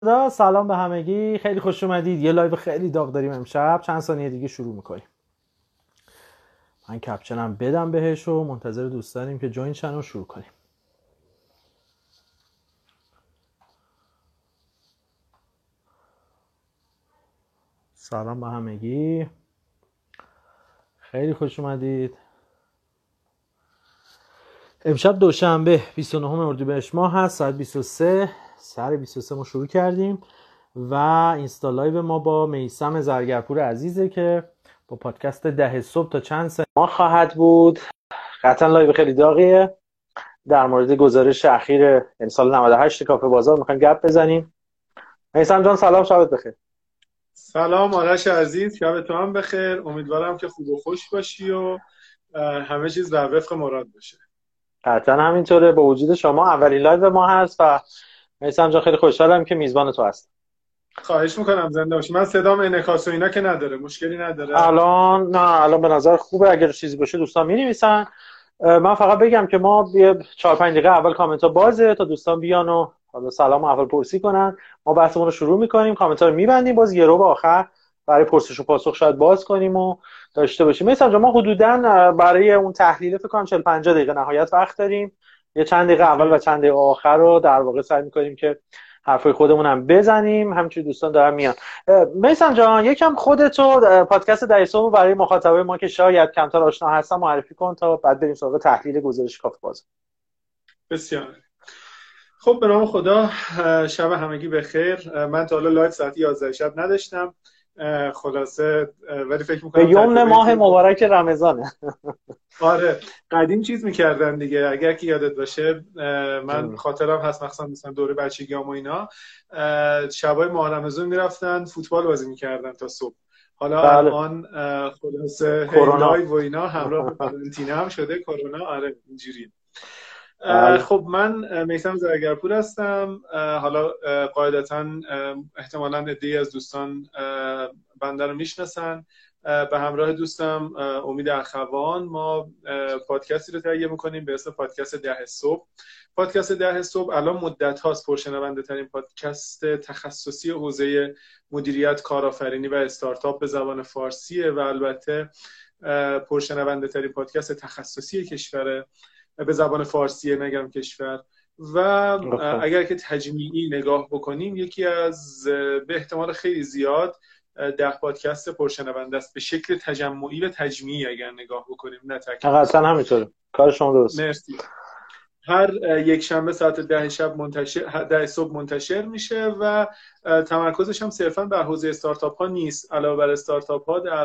سلام به همگی، خیلی خوش اومدید. یه لایو خیلی داغ داریم امشب، چند ثانیه دیگه شروع میکنیم. من کپچنم بدم بهش و منتظر دوستانیم که جوین شن و شروع کنیم. سلام به همگی، خیلی خوش اومدید. امشب دوشنبه 29 اردیبهشت ماه هست، ساعت 23 سر 23 ما شروع کردیم و اینستا لایو ما با میثم زرگرپور عزیزه که با پادکست 10 صبح تا چند ساعت ما خواهد بود. قطعا لایو خیلی داغیه، در مورد گزارش اخیر یعنی سال 98 کافه بازار میخوایم گپ بزنیم. میثم جان سلام، شبت بخیر. سلام آرش عزیز، شب تو هم بخیر. امیدوارم که خوب و خوش باشی و همه چیز در وفق مراد باشه. قطعا همینطوره. با وجود شما اولین لایو ما هست و میثم جان خیلی خوشحالم که میزبان تو هستم. خواهش میکنم، زنده باشی. من صدام انعکاس و اینا که نداره، مشکلی نداره؟ الان به نظر خوبه. اگر چیزی باشه دوستان می‌نویسن. من فقط بگم که ما یه 4-5 دقیقه اول کامنت ها بازه تا دوستان بیان و حالا سلام اول پرسی کنن. ما بحثمون رو شروع میکنیم، کامنت ها رو میبندیم، باز یه رو به آخر برای پرسش و پاسخ شاید باز کنیم و داشته باشیم. مثلا ما حدوداً برای اون تحلیل فکر کنم 40-50 دقیقه نهایت وقت داریم. یه چند دقیقه اول و چند دقیقه آخر رو در واقع سعی میکنیم که حرفای خودمون هم بزنیم، همینجوری دوستان دارن میان. میثم جان یکم خودتو پادکست دایسو برای مخاطبای ما که شاید کمتر آشنا هستن معرفی کن تا بعد بریم سراغ تحلیل گزارش کافه بازار. بسیار خب، به نام خدا. شب همگی بخیر. من تا حالا لایو ساعت 11 شب نداشتم، خلاصه ولی فکر میکنم به یمن ماه مبارک رمضانه. آره، قدیم چیز میکردن دیگه، اگر که یادت باشه. من خاطرم هست مثلا دوره بچگیام و اینا، شبای ماه رمضان میرفتن فوتبال بازی میکردن تا صبح. حالا بله. الان خلاصه لایو و اینا همراه با قرنطینه هم شده کرونا. آره اینجوریه. بله. خب من میثم زرگرپور هستم. حالا قاعدتا احتمالاً عده‌ای از دوستان بنده رو میشناسن. به همراه دوستم امید اخوان ما پادکستی رو تهیه میکنیم به اسم پادکست 10 صبح. پادکست 10 صبح الان مدت هاست پرشنونده ترین پادکست تخصصی حوزه مدیریت، کارآفرینی و استارتاپ به زبان فارسیه و البته پرشنونده ترین پادکست تخصصی کشور به زبان فارسیه، نگم کشور. و اگر که تجمیعی نگاه بکنیم یکی از به احتمال خیلی زیاد 10 پادکست پرشنونده است به شکل تجمعی و تجمیعی اگر نگاه بکنیم، نه تک. اصلا همینطوره، کار شما درست. مرسی. هر یک شنبه ساعت 10 شب 10 صبح منتشر میشه و تمرکزش هم صرفا بر حوزه استارتاپ ها نیست. علاوه بر استارتاپ ها در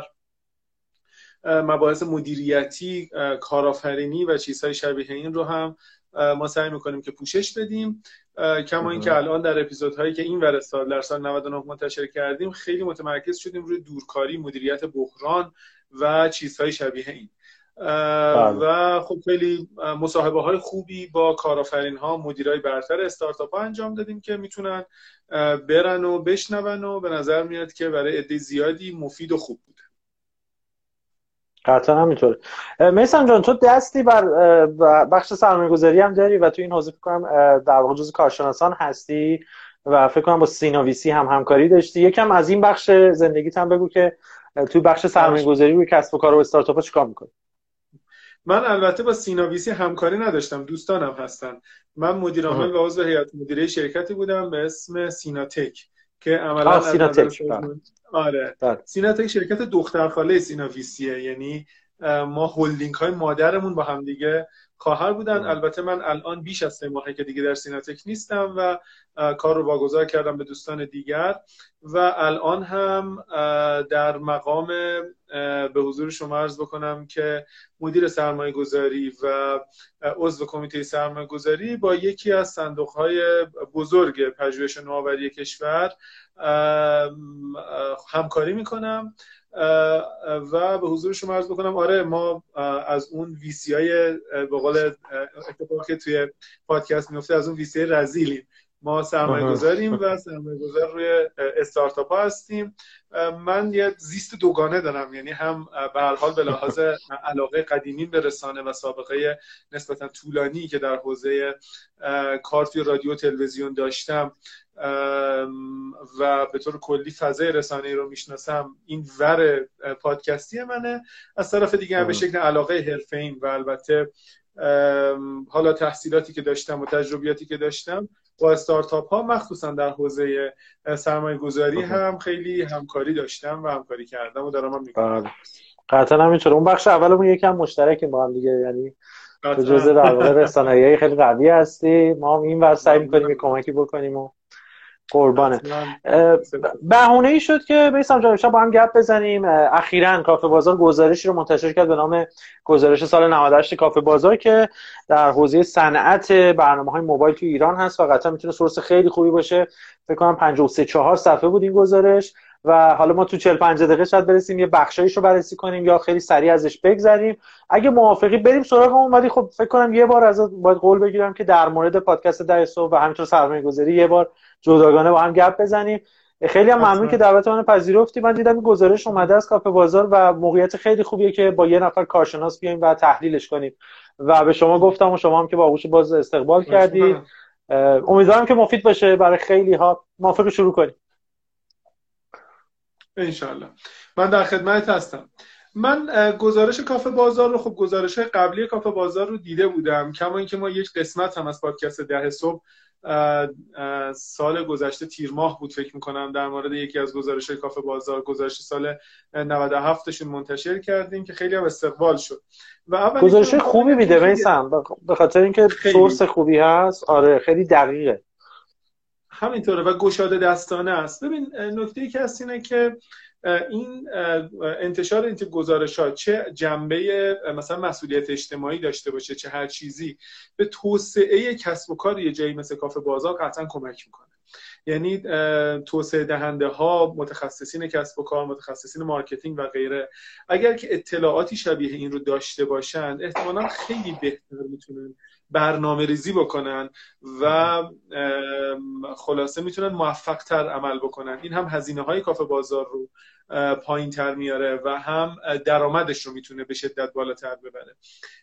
مباحث مدیریتی، کارآفرینی و چیزهای شبیه این رو هم ما سعی میکنیم که پوشش بدیم. کما اینکه الان در اپیزودهایی که این ور سال در سال 99 منتشر کردیم خیلی متمرکز شدیم روی دورکاری، مدیریت بحران و چیزهای شبیه این. و خب خیلی مصاحبه های خوبی با کارآفرین ها، مدیرای برتر استارتاپ ها انجام دادیم که میتونن برن و بشنون و به نظر میاد که برای عده زیادی مفید و خوب بود. قطعا همینطوره. میثم جان تو دستی بر بخش سرمایه‌گذاری هم داری و تو این حوزه فکر کنم در واقع جزو کارشناسان هستی و فکر کنم با سینا ویسی هم همکاری داشتی. یکم از این بخش زندگیت هم بگو که تو بخش سرمایه‌گذاری روی کسب و کار و استارتاپ‌ها چیکار می‌کنی؟ من البته با سینا ویسی همکاری نداشتم، دوستانم هستن. من مدیر عامل و عضو هیئت مدیره شرکتی بودم به اسم سیناتک که عملاً از نظر آره، سیناتک شرکت دخترخاله سینا ویسیه، یعنی ما هولدینگ های مادرمون با هم دیگه خواهر بودن. البته من الان بیش از 3 ماهه که دیگه در سیناتک نیستم و کار رو واگذار کردم به دوستان دیگر و الان هم در مقام به حضور شما عرض بکنم که مدیر سرمایه گذاری و عضو کمیته سرمایه گذاری با یکی از صندوق های بزرگ پژوهش نوآوری کشور همکاری میکنم و به حضور شما عرض بکنم آره ما از اون ویسی های به قول اتفاقی توی پادکست میفته از اون ویسی رزیلیم ما سرمایه‌گذاریم و سرمایه‌گذار روی استارتاپ ها هستیم. من یه زیست دوگانه دارم، یعنی هم به هر حال به لحاظ علاقه قدیمی به رسانه و سابقه نسبتا طولانی که در حوزه کار توی رادیو و تلویزیون داشتم و به طور کلی فضای رسانه‌ای رو میشناسم، این ور پادکستی منه. از طرف دیگه به شکل علاقه حرفه‌ایم و البته حالا تحصیلاتی که داشتم و تجربیاتی که داشتم با استارتاپ ها مخصوصا در حوزه سرمایه گذاری هم خیلی همکاری داشتم و همکاری کردم و دارم هم میکنم. قطعا همینطور. اون بخش اولمون یکم مشترکیم با هم دیگه، یعنی تو جزء در واقع رسانه‌ای خیلی قوی هستی، ما هم این ور سعی می‌کنیم کمکی بکنیم و قربانه. بهونه‌ای شد که بیسم جان با هم گپ بزنیم. اخیراً کافه بازار گزارشی رو منتشر کرد به نام گزارش سال 98 کافه بازار که در حوزه صنعت برنامه‌های موبایل تو ایران هست و قطعا میتونه سورس خیلی خوبی باشه. فکر کنم 53-4 صفحه بود این گزارش و حالا ما تو 40-50 دقیقه شاید برسیم یه بخشایش رو بررسی کنیم یا خیلی سریع ازش بگذریم. اگه موافقی بریم سراغ اون. ولی خب فکر کنم یه بار ازت باید قول بگیرم که در مورد پادکست 10 صبح و همینطور سرمایه‌گذاری یه بار جداگانه با هم گپ بزنیم. خیلی هم ممنون که دعوت منو پذیرفتی. من دیدم این گزارش اومده از کافه بازار و موقعیت خیلی خوبیه که با یه نفر کارشناس بیایم و تحلیلش کنیم و به شما گفتم و شما هم که با آغوش باز استقبال کردید. امیدوارم که مفید باشه برای خیلی ها. موافق شروع کنیم؟ انشالله. من در خدمت هستم. من گزارش کافه بازار رو، خب گزارش قبلی کافه بازار رو دیده بودم، کما اینکه ما یک قسمت هم از پادکست 10 صبح سال گذشته تیر ماه بود فکر میکنم در مورد یکی از گزارش کافه بازار، گزارش سال 97شون منتشر کردیم که خیلی هم استقبال شد و گزارش خوبی میده میسم به خاطر اینکه سورس خوبی هست. آره خیلی دقیقه. همینطوره و گشاده دستانه است. ببین نکته‌ای که هست اینه که این انتشار این تیپ گزارشات چه جنبه مثلا مسئولیت اجتماعی داشته باشه چه هر چیزی، به توسعه کسب و کار یه جایی مثل کافه بازار قطعا کمک میکنه. یعنی توسعه دهنده ها، متخصصین کسب و کار، متخصصین مارکتینگ و غیره، اگر که اطلاعاتی شبیه این رو داشته باشن احتمالاً خیلی بهتر میتونن برنامه ریزی بکنن و خلاصه میتونن موفق تر عمل بکنن. این هم هزینه های کافه بازار رو پایین تر میاره و هم درآمدش رو میتونه به شدت بالاتر ببره.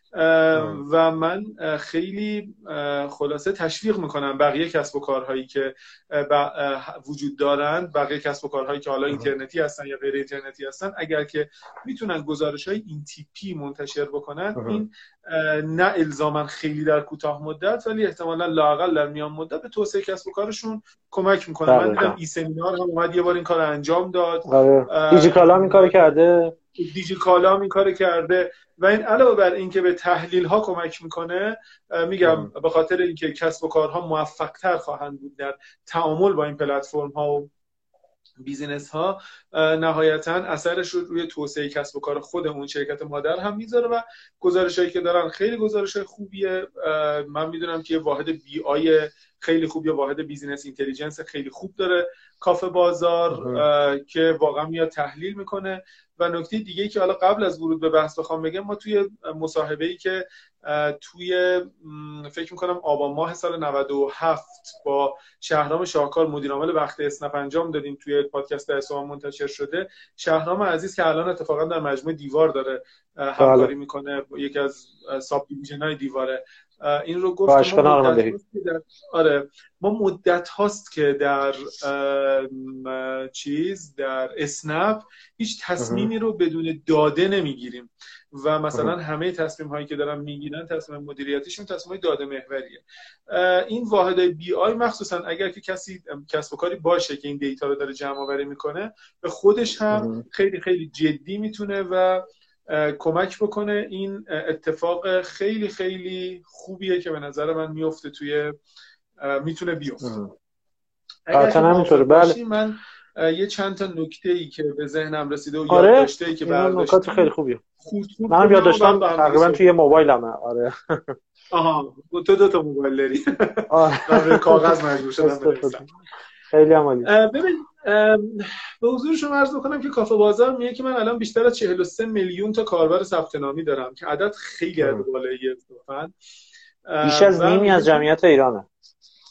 و من خیلی خلاصه تشویق میکنم بقیه کسب و کارهایی که وجود دارند، بقیه کسب و کارهایی که حالا اینترنتی هستن یا غیر اینترنتی هستن، اگر که میتونن گزارش‌های این تیپی منتشر بکنن، این نه الزاما خیلی در کوتاه مدت ولی احتمالاً لااقل در میان مدت به توسعه کسب و کارشون کمک میکنه. من دیدم ای سمینار هم اومد یه بار این کار انجام داد. دیجیکالا این کارو کرده. دیجیکالا این کارو کرده و این علاوه بر این که به تحلیل ها کمک میکنه، میگم به خاطر اینکه کسب و کارها موفق تر خواهند بود در تعامل با این پلتفرم ها و بیزینس ها، نهایتا اثرش رو روی توسعه کسب و کار خود اون شرکت مادر هم میذاره و گزارشایی که دارن خیلی گزارش خوبیه. من میدونم که واحد بی آی خیلی خوب یا واحد بیزینس اینتلیجنس خیلی خوب داره کافه بازار که واقعا میاد تحلیل میکنه. و نکته دیگه‌ای که حالا قبل از ورود به بحث بخوام بگم، ما توی مصاحبه‌ای که توی فکر می‌کنم آبان ماه سال 97 با شهرام شاهکار مدیر عامل وقت اسنپ انجام دادیم، توی پادکست اسوان منتشر شده. شهرام عزیز که الان اتفاقا در مجموعه دیوار داره همکاری میکنه، یکی از ساب دیویژن‌های دیواره، این رو گفت ما مدت هاست که در در اسنپ هیچ تصمیمی رو بدون داده نمیگیریم و مثلا همه تصمیم هایی که دارن میگیرن تصمیم مدیریتیشون تصمیم داده محوریه. این واحدهای بی آی مخصوصا اگر که کسی کسب و کاری باشه که این دیتا رو داره جمع آوری میکنه، به خودش هم خیلی خیلی جدی میتونه و کمک بکنه. این اتفاق خیلی خیلی خوبیه که به نظر من میفته میتونه بیفته. اگر همینطوره. بله. من یه چند تا نکته‌ای که به ذهنم رسیده و یاد داشته‌ای که برداشتم. نکات خیلی خوبیه. منم یاد داشتم تقریبا توی موبایلمه. آره. آها، تو دو تا موبایل داری. آره. کاغذ مجبور شدم بنویسم. خیلی عالی. ببین به حضور شما عرض بکنم که کافه بازار میگه که من الان بیشتر از 43 میلیون تا کاربر ثبت نامی دارم که عدد خیلی عدد بالاییه. بیش از نیمی از جمعیت ایرانه.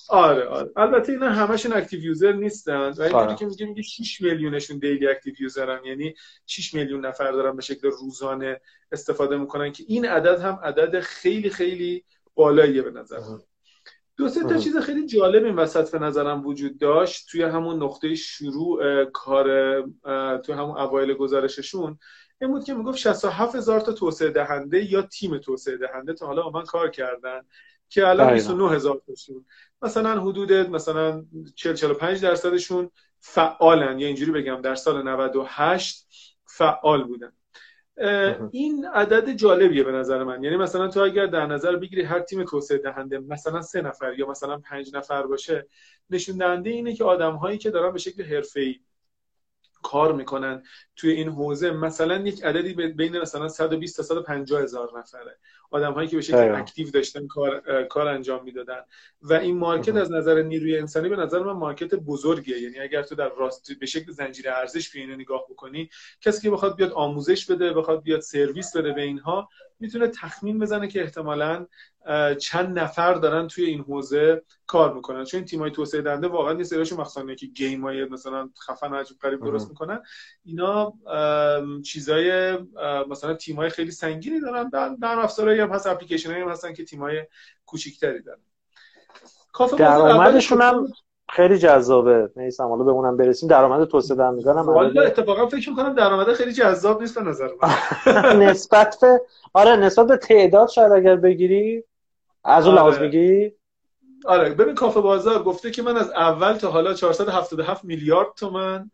آره البته اینا همشون اکتیو یوزر نیستن و اینجوری که میگه 6 میلیونشون دیلی اکتیو یوزرن، یعنی 6 میلیون نفر دارن به شکل روزانه استفاده میکنن که این عدد هم عدد خیلی خیلی بالاییه به نظر من. دو سه تا چیز خیلی جالب این وسط به نظرم وجود داشت توی همون نقطه شروع کار، توی همون اوایل گزارششون این بود که میگفت 67,000 تا توسعه دهنده یا تیم توسعه دهنده تا حالا با من کار کردن که الان 29,000 تاشون مثلا حدود مثلا 40-45% فعالن، یا اینجوری بگم در سال 98 فعال بودن. این عدد جالبیه به نظر من. یعنی مثلا تو اگر در نظر بگیری هر تیم توسعه دهنده مثلا 3 نفر یا مثلا 5 نفر باشه، نشون دهنده اینه که آدم‌هایی که دارن به شکل حرفه‌ای کار میکنن توی این حوزه مثلا یک عددی بین مثلا 120 تا 150 هزار نفره، آدم‌هایی که به شکل اکتیو داشتن کار انجام میدادن و این مارکت از نظر نیروی انسانی به نظر من مارکت بزرگیه. یعنی اگر تو در راست به شکل زنجیره ارزش به اینو نگاه بکنی، کسی که بخواد بیاد آموزش بده، بخواد بیاد سرویس بده به اینها، میتونه تخمین بزنه که احتمالاً چند نفر دارن توی این حوزه کار میکنن. چون این تیمای توسعه دهنده واقعا یه سریاشون مخصوصا که گیمای مثلا خفن عجیب غریب درست میکنن، اینا چیزای مثلا تیمای خیلی سنگینی دارن، در افزارهایی هم هست، اپلیکیشنایی هم هستن که تیمای کوچیک‌تری دارن. درآمدشون هم خیلی جذابه. میسم حالا بمونم برسیم درآمد توسعه دهندگان هم والا اتفاقا فکر می‌کنم درآمد خیلی جذاب نیست به نظر من. نسبت به تعداد شاید اگر بگیری از اون لحاظ میگی. آره ببین کافه بازار گفته که من از اول تا حالا 477 میلیارد تومان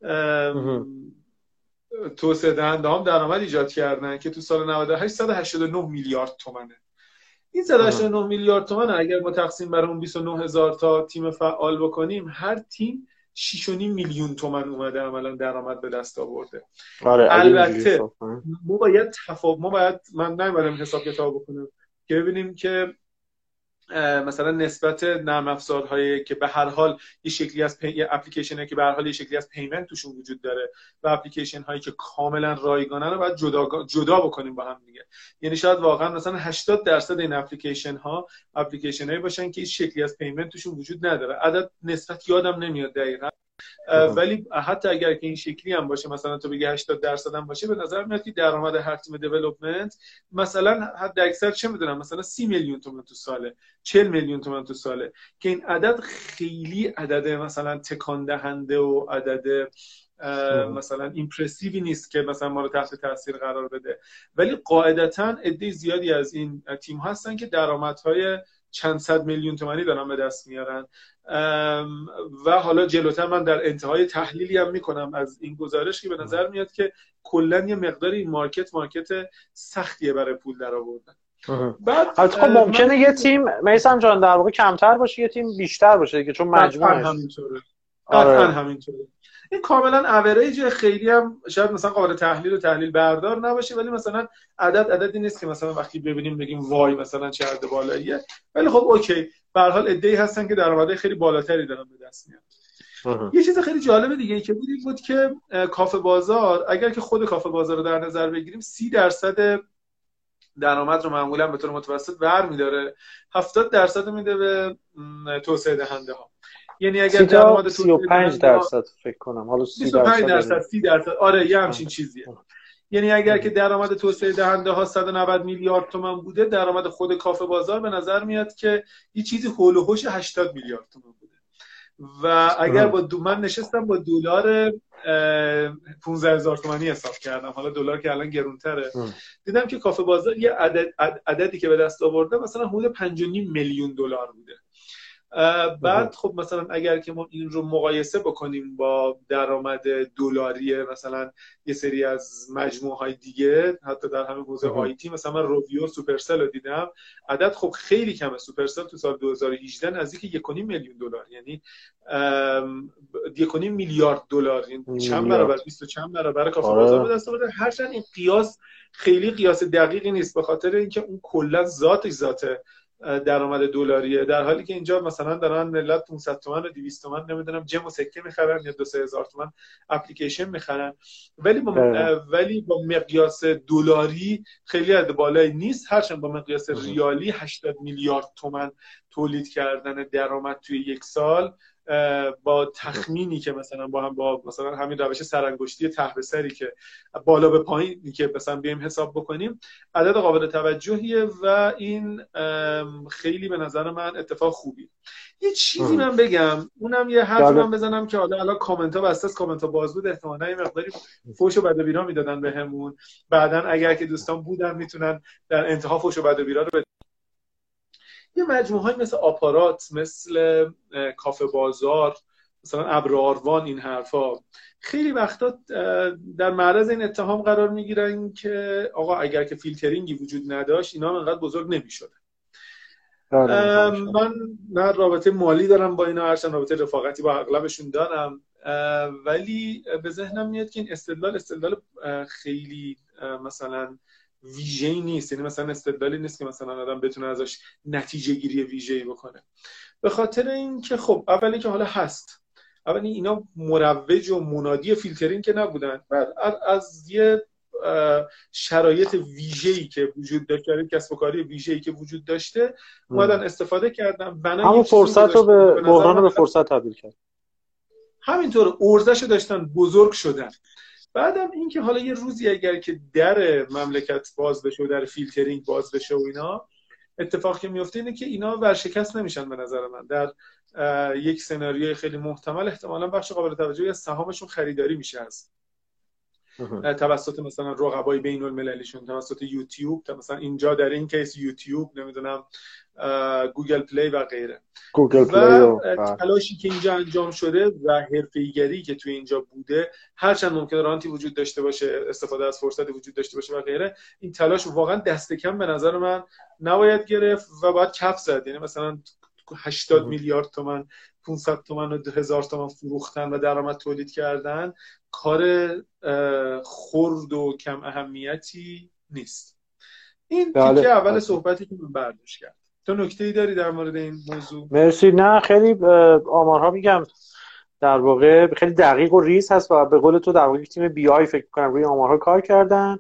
توسعه دهنده هم درآمد ایجاد کردن که تو سال 98 189 میلیارد تومانه. این 189 میلیارد تومان اگر ما تقسیم بر اون 29,000 تا تیم فعال بکنیم، هر تیم 6.5 میلیون تومان اومده عملا درآمد به دست آورده. البته ما باید من نمی‌برم حساب کتاب بکنم که ببینیم که مثلا نسبت نرم افزارهایی که به هر حال یه شکلی از اپلیکیشنایی که به هر حال یه شکلی از پیمنت توشون وجود داره و اپلیکیشن هایی که کاملا رایگانه رو باید جدا بکنیم با هم دیگه. یعنی شاید واقعا مثلا 80% این اپلیکیشن هایی باشن که هیچ شکلی از پیمنت توشون وجود نداره. عدد نسبت یادم نمیاد دقیقاً، ولی حتی اگر که این شکلی هم باشه، مثلا تو بگی 80% هم باشه، به نظر میاد که درآمد هر تیم دیولپمنت مثلا حد اکثر چه میدونم مثلا 30 میلیون تومان تو ساله، 40 میلیون تومان تو ساله، که این عدد خیلی عدد مثلا تکان دهنده و عدد مثلا ایمپرسیوی نیست که مثلا ما رو تحت تاثیر قرار بده. ولی قاعدتاً عده زیادی از این تیم هستن که درآمدهای چند صد میلیون تومانی دارن به دست میارن و حالا جلوتر من در انتهای تحلیلی هم میکنم از این گزارش که به نظر میاد که کلا یه مقدار این مارکت سختیه برای پول درآوردن. بعد خب ممکنه یه تیم میثم جان در واقع کمتر باشه، یه تیم بیشتر باشه دیگه، چون مجموعه همینطوره. قطعاً همینطوره. این کاملا اوریج، خیلی هم شاید مثلا قابل تحلیل بردار نباشه، ولی مثلا عددی نیست که مثلا وقتی ببینیم بگیم وای مثلا چه عدد بالاییه. ولی خب اوکی، به هر حال عده‌ای هستن که درآمد خیلی بالاتری دارن به دست میارن. یه چیز خیلی جالب دیگه ای که بود که کافه بازار، اگر که خود کافه بازار رو در نظر بگیریم، 30% درآمد رو معمولا به طور متوسط برمی‌داره، 70% میده به توسعه دهنده ها. یعنی اگر درآمد 35% فکر کنم، حالا 30% آره یه همچین چیزیه. یعنی اگر که درآمد توسعه دهنده ها 190 میلیارد تومان بوده، درآمد خود کافه بازار به نظر میاد که یه چیزی هول و هوش 80 میلیارد تومان بوده. و اگر من نشستم با دلار 15,000 تومانی حساب کردم، حالا دلار که الان گرونتره، دیدم که کافه بازار یه عددی که به دست آورده مثلا حدود 5.5 میلیون دلار بوده. بعد خب مثلا اگر که ما این رو مقایسه بکنیم با درآمد دلاری مثلا یه سری از مجموعه‌های دیگه، حتی در همین حوزه آیتی، مثلا من رویو سوپرسل رو دیدم، عدد خب خیلی کمه. سوپرسل تو سال 2018 نزدیک 1.5 میلیون دلار، یعنی 1.5 میلیارد دلار، یعنی چند برابر، 20 چند برابر کافه بازار به دست آورده. هرچند این قیاس خیلی قیاس دقیقی نیست، به خاطر اینکه اون کلا ذات درآمد دلاریه، در حالی که اینجا مثلا دارن ملت 500 تومن و 200 تومن نمیدونم جم و سکه میخرن یا 2-3 هزار تومن اپلیکیشن میخرن، ولی با مقیاس دلاری خیلی عدد بالایی نیست، هرچند با مقیاس ریالی 80 میلیارد تومن تولید کردن درآمد توی یک سال با تخمینی که مثلا با مثلا همین روش سرانگشتی ته به سری که بالا به پایینی که مثلا بیایم حساب بکنیم عدد قابل توجهیه و این خیلی به نظر من اتفاق خوبیه. یه چیزی من بگم، اونم یه حرفی من بزنم که حالا کامنت ها بسته است، کامنت ها باز بود احتمالاً یه مقداری فوش و بد و بیرا میدادن بهمون، بعدن اگر که دوستان بودن میتونن در انتها فوش و بد و بیرا رو یه مجموعه‌ای مثل آپارات، مثل کافه بازار، مثلا ابراروان، این حرفا خیلی وقتا در معرض این اتهام قرار میگیرن که آقا اگر که فیلترینگی وجود نداشت اینا انقدر بزرگ نمیشدن. من نه رابطه مالی دارم با اینا، هرچند رابطه رفاقتی با اغلبشون دارم، ولی به ذهنم میاد که این استدلال خیلی مثلا ویژه‌ای نیست، یعنی مثلا استدلالی نیست که مثلا آدم بتونه ازش نتیجه گیری ویژه‌ای بکنه، به خاطر اینکه خب اولی که حالا هست، اولی اینا مروج و منادی فیلترینگ که نبودن، از یه شرایط ویژه‌ای که وجود داشت، کسب و کاری ویژه‌ای که وجود داشته اومدن استفاده کردن، همون فرصت رو به بحران به فرصت تبدیل کرد، همینطور ارزش داشتن، بزرگ شدن. بعدم این که حالا یه روزی اگر که در مملکت باز بشه و در فیلترینگ باز بشه و اینا، اتفاقی که میفته اینه که اینا ورشکست نمیشن. به نظر من در یک سناریوی خیلی محتمل احتمالاً بخش قابل توجهی از سهامشون خریداری میشه از توسط مثلا رقبای بین المللیشون، توسط یوتیوب، مثلا اینجا در این کیس یوتیوب، نمیدونم گوگل پلی و غیره. و تلاشی که اینجا انجام شده و حرفه‌ایگری که توی اینجا بوده، هرچند ممکنه رانتی وجود داشته باشه، استفاده از فرصتی وجود داشته باشه و غیره، این تلاش واقعا دست کم به نظر من نباید گرفت و باید کف زد. یعنی مثلا 80 میلیارد تومان، 500 تومان و 1000 تومان فروختن و درآمد تولید کردن کار خرد و کم اهمیتی نیست. این تیکه اول صحبتی که من برداشت کردم. تو نکته‌ای داری در مورد این موضوع؟ مرسی. نه خیلی آمارها میگم در واقع خیلی دقیق و ریز هست و به قول تو در واقع تیم بی آی فکر کنم روی آمارها کار کردن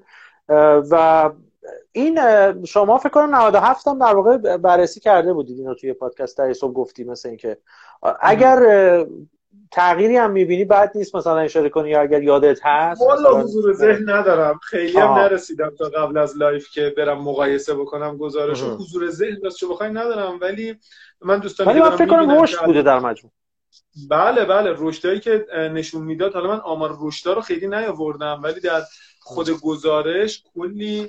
و این شما فکر کنم 97 هم در واقع بررسی کرده بودید اینو توی پادکست در صبح گفتی، مثلا اینکه اگر تغییری هم میبینی بعد نیست مثلا اشاره کنی یا اگر یادت هست. والا حضور ذهن ندارم، خیلی هم نرسیدم تا قبل از لایف که برم مقایسه بکنم گزارش. حضور ذهن راستش بخوای ندارم، ولی من دوستان ولی من فکر کنم رشد بوده در مجموع. بله رشدایی که نشون میداد، حالا من آمار رشدا رو خیلی نیاوردم ولی در خود گزارش کلی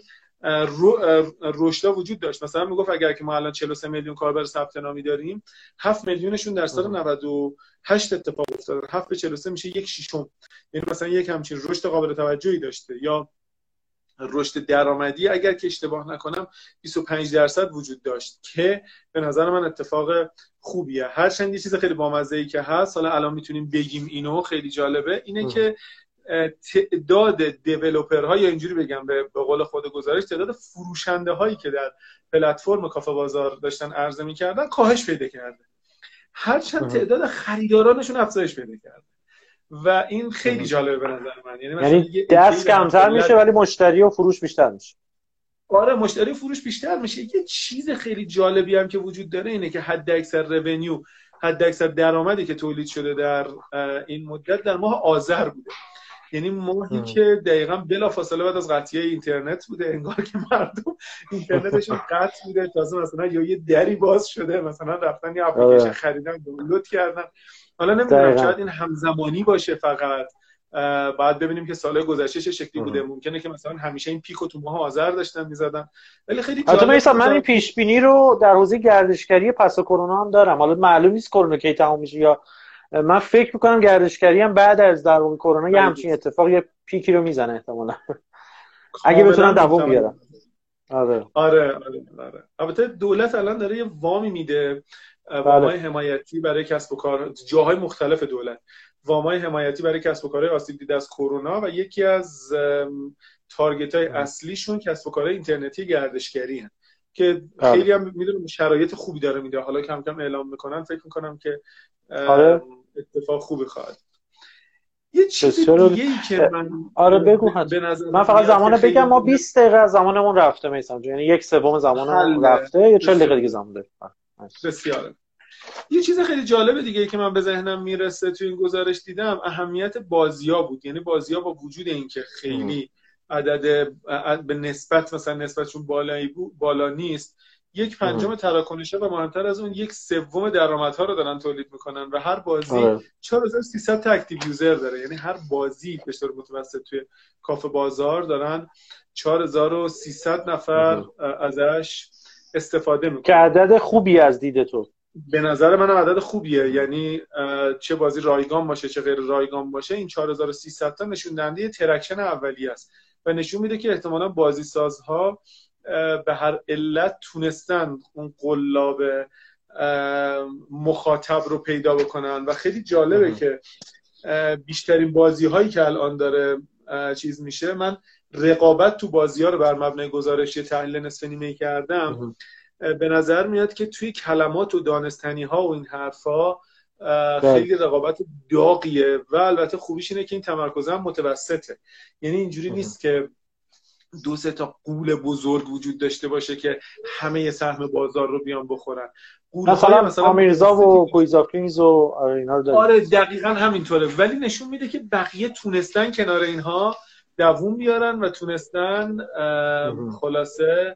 رشدا وجود داشت. مثلا میگفت اگر که ما الان 43 میلیون کاربر ثبت نامی داریم، 7 میلیونشون در سال 98 اتفاق افتاد. 7 به 43 میشه 1/6. یعنی مثلا یک همچین رشد قابل توجهی داشته. یا رشد درآمدی اگر که اشتباه نکنم 25% وجود داشت که به نظر من اتفاق خوبیه. هرچند یه چیز خیلی بامزه‌ای که هست، حالا الان میتونیم بگیم اینو، خیلی جالبه، اینه که تعداد دیولپرها، یا اینجوری بگم به قول خود گزارش، تعداد فروشنده هایی که در پلتفرم کافه بازار داشتن عرضه می‌کردن کاهش پیدا کرده، هرچند تعداد خریدارانشون افزایش پیدا کرده و این خیلی جالبه به نظر من. یعنی دست کمتر میشه ولی مشتری و فروش بیشتر میشه. آره، مشتری و فروش بیشتر میشه. یه چیز خیلی جالبی هم که وجود داره اینه که حداکثر رونیو، حداکثر درآمدی که تولید شده در این مدت در ماه آذر بوده. یعنی ماهی که دقیقاً بلافاصله بعد از قطعیه اینترنت بوده، انگار که مردم اینترنتشون قطع بوده، تازه مثلا یا یه دری باز شده، مثلا رفتن یه اپلیکیشن خریدن، دانلود کردن. حالا نمیدونم شاید این همزمانی باشه، فقط بعد ببینیم که سال گذشته چه شکلی بوده. ممکنه که مثلا همیشه این پیکو تو ماه آذر داشتن میزدن، ولی خیلی جالب. من این پیش بینی رو در حوزه گردشگری پس کرونا هم دارم. حالا معلوم نیست کرونا کی تموم میشه، یا من فکر میکنم گردشگری هم بعد از در واقع کرونا یه همچین اتفاق یه پیکی رو میزنه احتمالاً اگه بتونن دوام بیارن. آره. البته دولت الان داره یه وامی میده، وامای حمایتی برای کسب و کار، جاهای مختلف دولت وامای حمایتی برای کسب و کارهای آسیب دیده از کرونا، و یکی از تارگت‌های اصلیشون کسب و کارهای اینترنتی گردشگری هست. که خیلی هم میدونم شرایط خوبی داره میده. حالا کم کم اعلام میکنن، فکر میکنم که آره اتفاق خوبی خواهد. یه چیز دیگه ای که من بگو به نظر من فقط زمان بگم ما 20 دقیقه از زمانمون رفته میسم، یعنی 1/3 زمانمون رفته، یا 40 دقیقه دیگه زمان داریم. بسیاره. یه چیز خیلی جالب دیگه ای که من به ذهنم میرسه تو این گزارش دیدم اهمیت بازی‌ها بود. یعنی بازی‌ها با وجود اینکه خیلی عدد به نسبت مثلا نسبتشون بالا نیست، 1/5 تراکنش‌ها و مهمتر از اون 1/3 درآمدها رو دارن تولید میکنن و هر بازی 4300 تا اکتیو یوزر داره. یعنی هر بازی به طور متوسط توی کافه بازار دارن 4300 نفر ازش استفاده میکنن که عدد خوبی از دید تو. به نظر من عدد خوبیه. یعنی چه بازی رایگان باشه چه غیر رایگان باشه، این 4300 تا نشون دهنده ترکشن اولیه است و نشون میده که احتمالاً بازی سازها به هر علت تونستن اون قلاب مخاطب رو پیدا بکنن. و خیلی جالبه که بیشترین بازی هایی که الان داره چیز میشه، من رقابت تو بازی ها رو بر مبنای گزارشی تحلیل نصف نیمه کردم، به نظر میاد که توی کلمات و دانستنی ها و این حرفا خیلی رقابت داغیه و البته خوبیش اینه که این تمرکز هم متوسطه. یعنی اینجوری نیست که 2-3 تا غول بزرگ وجود داشته باشه که همه سهم بازار رو بیان بخورن. مثلا آمیرزا و کویز آف کینگز و اینا رو داریم. آره دقیقاً همینطوره، ولی نشون میده که بقیه تونستن کنار اینها دووم بیارن و تونستن خلاصه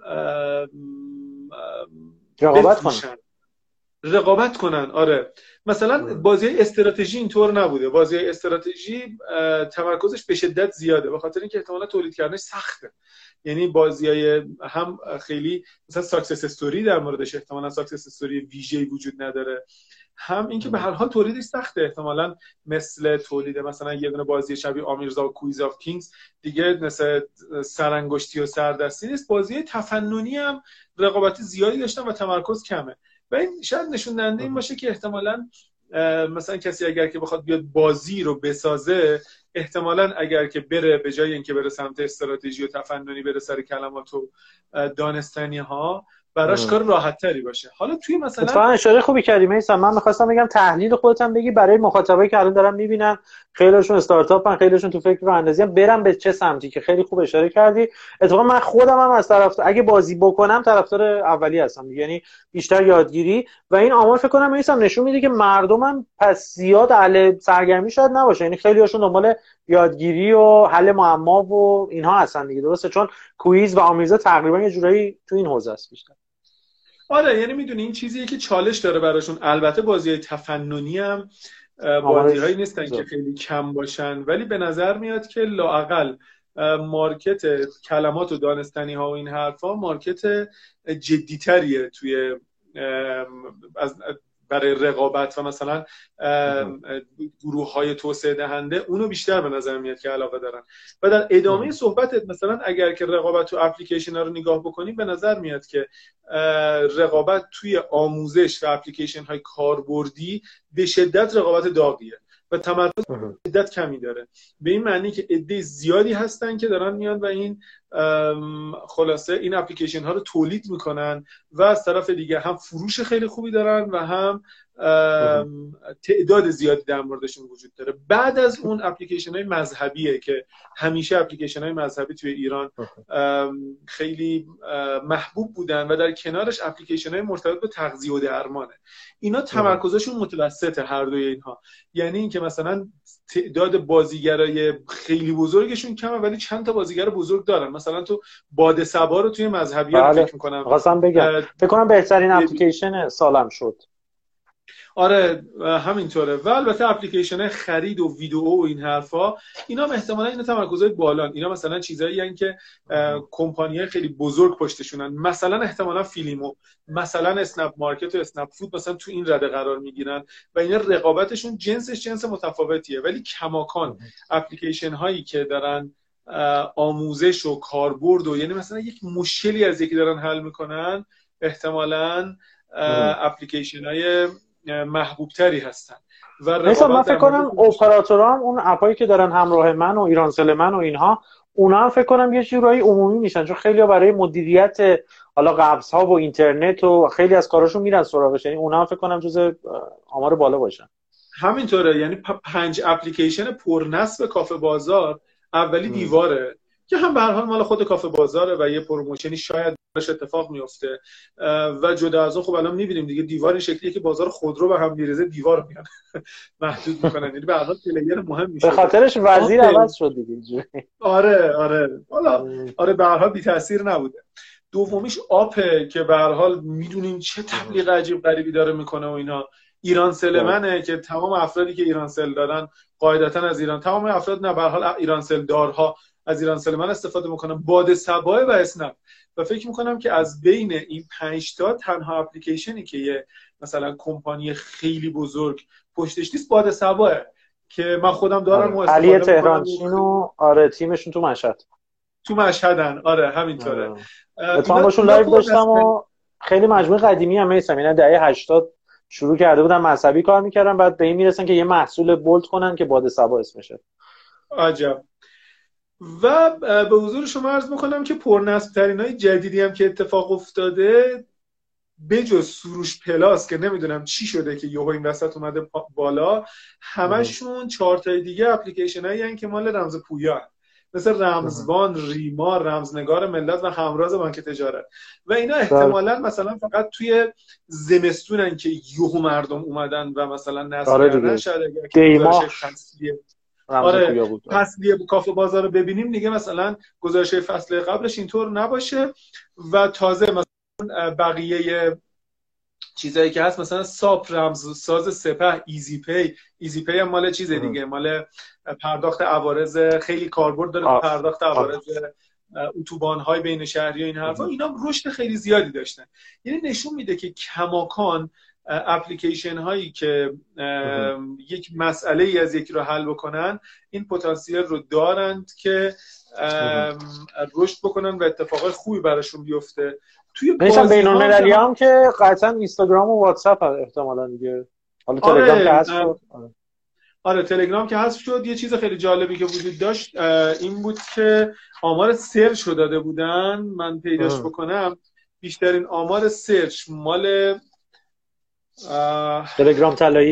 رقابت کنن. آره مثلا بازی استراتژی اینطور نبوده. بازی استراتژی تمرکزش به شدت زیاده به خاطر اینکه احتمالاً تولید کردنش سخته. یعنی بازیای هم خیلی مثلا ساکسس استوری در موردش احتمالاً ساکسس استوری ویژه‌ای وجود نداره، هم اینکه به هر حال تولیدش سخته. احتمالاً مثل تولید مثلا یه دونه بازی شبیه آمیرزا و کویز آف کینگز دیگه مثل سرانگشتی و سردستی نیست. بازی تفننی هم رقابت زیادی داشتن و تمرکز کمه و این شاید نشون دهنده این باشه که احتمالاً مثلا کسی اگر که بخواد بیاد بازی رو بسازه، احتمالاً اگر که بره به جای اینکه بره سمت استراتژی و تفننی بره سر کلمات و دانستنی ها، براش کار راحت تری باشه. حالا توی مثلا اتفاقا اشاره خوبی کردی میثم. من می‌خواستم بگم تحلیل خودت هم بگی برای مخاطبایی که الان دارن میبینن، خیلیشون استارتاپن، خیلیشون تو فکر راه‌اندازی ان، برن به چه سمتی، که خیلی خوب اشاره کردی. اتفاقا من خودم هم از طرف اگه بازی بکنم طرفدار اولی هستم، یعنی بیشتر یادگیری. و این آمار فکر کنم میثم نشون میده که مردمم پس زیاد اهل سرگرمی شاید نباشه، یعنی خیلی‌هاشون دنبال یادگیری و حل معما و اینها هستن دیگه، درسته؟ چون کویز و آمیزه تقریبا یه جورایی تو این حوزه است بیشتر. آره یعنی میدونی این چیزیه که چالش داره براشون. البته بازی‌های تفننی هم بازی‌هایی نیستن که خیلی کم باشن، ولی به نظر میاد که لااقل مارکت کلمات و دانستنی ها و این حرفا مارکت جدی‌تریه توی برای رقابت و مثلا گروه‌های توسعه دهنده اونو بیشتر به نظر میاد که علاقه دارن. و در ادامه صحبتت مثلا اگر که رقابت تو اپلیکیشن‌ها رو نگاه بکنیم، به نظر میاد که رقابت توی آموزش و اپلیکیشن‌های کاربردی به شدت رقابت داغیه و تمرکز شدت کمی داره. به این معنی که عده زیادی هستن که دارن میان و این خلاصه این اپلیکیشن ها رو تولید میکنن و از طرف دیگه هم فروش خیلی خوبی دارن و هم تعداد زیادی در موردشون وجود داره. بعد از اون اپلیکیشن های مذهبیه که همیشه اپلیکیشن های مذهبی توی ایران خیلی محبوب بودن و در کنارش اپلیکیشن های مرتبط با تغذیه و درمانه. اینا تمرکزشون متوسطه هر دوی اینها. یعنی اینکه مثلا تعداد بازیگرای خیلی بزرگشون کمه ولی چند تا بازیگر بزرگ دارن. مثلا تو باد سبا رو توی مذهبیان فکر می‌کنم خواستم بگم فکر کنم بهترین اپلیکیشن سالم شد. آره همینطوره. و البته اپلیکیشن خرید و ویدیو و این حرفا، اینا هم احتمالاً اینا تمرکزای بالان. اینا مثلا چیزایی ان که کمپانی‌های خیلی بزرگ پشتشونن، مثلا احتمالاً فیلیمو، مثلا اسنپ مارکت و اسنپ فود مثلا تو این رده قرار میگیرن و اینا رقابتشون جنس متفاوتیه. ولی کماکان اپلیکیشن هایی که دارن آموزش و کاربرد و یعنی مثلا یک مشکلی از یکی دارن حل میکنن، احتمالاً اپلیکیشن های محبوب تری هستن. و مثلا من فکر کنم اپراتورها هم اون اپایی که دارن همراه من و ایرانسل من و اینها، اونا هم فکر کنم یه جورایی عمومی میشن، چون خیلی‌ها برای مدیریت حالا قبض ها و اینترنت و خیلی از کاراشون میرن سراغش، یعنی اونا هم فکر کنم جز آمار بالا باشن. همینطوره، یعنی 5 اپلیکیشن پرنصب کافه بازار. اولی دیواره که هم به هر حال مال خود کافه بازاره و یه پروموشنی شاید براش اتفاق میفته و جدا از اون خب الان میبینیم دیگه دیوار این شکلیه که بازار خودرو به هم میریزه دیوار میان محدود میکنن، یعنی به هر حال پلیر مهم میشه، به خاطرش وزیر عوض شد دیگه. آره حالا آره به هر حال بی تاثیر نبوده. دومیش آپه که به هر حال میدونیم چه تبلیغ عجیب غریبی داره میکنه و اینا. ایران سلمنه که تمام افرادی که ایران سل دارن قاعدتا از ایران، تمام افراد نه به هر حال ایران سل دارها از ایران سلمن استفاده میکنن. باد سبا و اسنپ. و فکر میکنم که از بین این 5 تا تنها اپلیکیشنی که یه مثلا کمپانی خیلی بزرگ پشتش نیست باد سباه که من خودم دارم و استفاده علی تهرانچین و آره تیمشون تو مشهدن. آره همینطوره. اتفاقا باشون لایو داشتم و خیلی مجموعه قدیمی هم میسم، اینا دهه 80 شروع کرده بودن مذهبی کار میکردن، بعد به این میرسن که یه محصول بولد کنن که باد سبا اسمشه. عجب. و به حضور شما عرض میکنم که پرنصب ترین های جدیدی هم که اتفاق افتاده بجز سروش پلاس که نمیدونم چی شده که یهو این وسط اومده بالا، همشون 4 تا دیگه اپلیکیشن هایی هستن که مال رمز پویا، مثل رمزبان، ریما، رمزنگار ملت و همراز بانک تجارت. و اینا احتمالاً مثلا فقط توی زمستونن که یهو مردم اومدن و مثلا نصب کردن. شاید اگر فصلی کافه بازار رو ببینیم دیگه مثلا گزارش فصل قبلش اینطور نباشه. و تازه مثلا بقیه چیزایی که هست مثلا ساپ، رمزساز سپه، ایزی پی هم مال چیز دیگه، مال پرداخت عوارض، خیلی کاربرد داره پرداخت عوارض اتوبان‌های بین شهری و این حرفا. اینا رشد خیلی زیادی داشتن. یعنی نشون میده که کماکان اپلیکیشن هایی که یک مسئله ای از یکی رو حل بکنن این پتانسیل رو دارند که رشد بکنن و اتفاقات خوبی براشون بیفته. توی بین‌المللی هم که قطعا اینستاگرام و واتساپ احتمالاً دیگه. حالا تلگرام که حذف شد. آره تلگرام که حذف شد. یه چیز خیلی جالبی که وجود داشت این بود که آمار سرچ رو داده بودن، من پیداش بکنم. بیشترین آمار سرچ مال تلگرام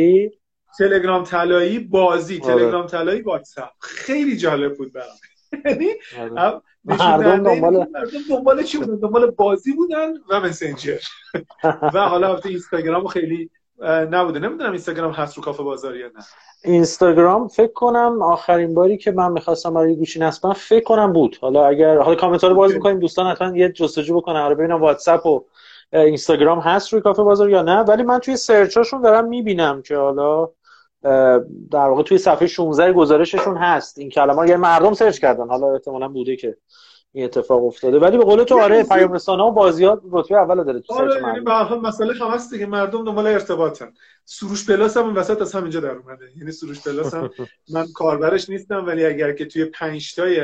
طلایی بازی، تلگرام طلایی واتساپ. خیلی جالب بود برام. یعنی مردم دنبال چی بودن؟ دنبال بازی بودن و مسنجر. و حالا البته اینستاگرام خیلی نبوده. نمیدونم اینستاگرام هست رو کافه بازار یا نه. اینستاگرام فکر کنم آخرین باری که من می‌خواستم برای گوشی نصب کنم فکر کنم بود. حالا کامنت ها رو باز می‌کنیم دوستان حتما یه جستجو بکنن حالا ببینم واتساپ و اینستاگرام هست روی کافه بازار یا نه. ولی من توی سرچاشون دارم می‌بینم که حالا در واقع توی صفحه 16 گزارششون هست این کلمه، یعنی مردم سرچ کردن، حالا احتمالاً بوده که این اتفاق افتاده. ولی به قول تو آره پیام رسانه‌ها و بازیات رتبه اول داره تو سرچ. یعنی به هر حال مسئله هم هست دیگه، مردم دنبال ارتباطن. سروش پلاس هم وسط از همینجا در اومده. یعنی سروش پلاس هم من کاربرش نیستم ولی اگر که توی 5 تای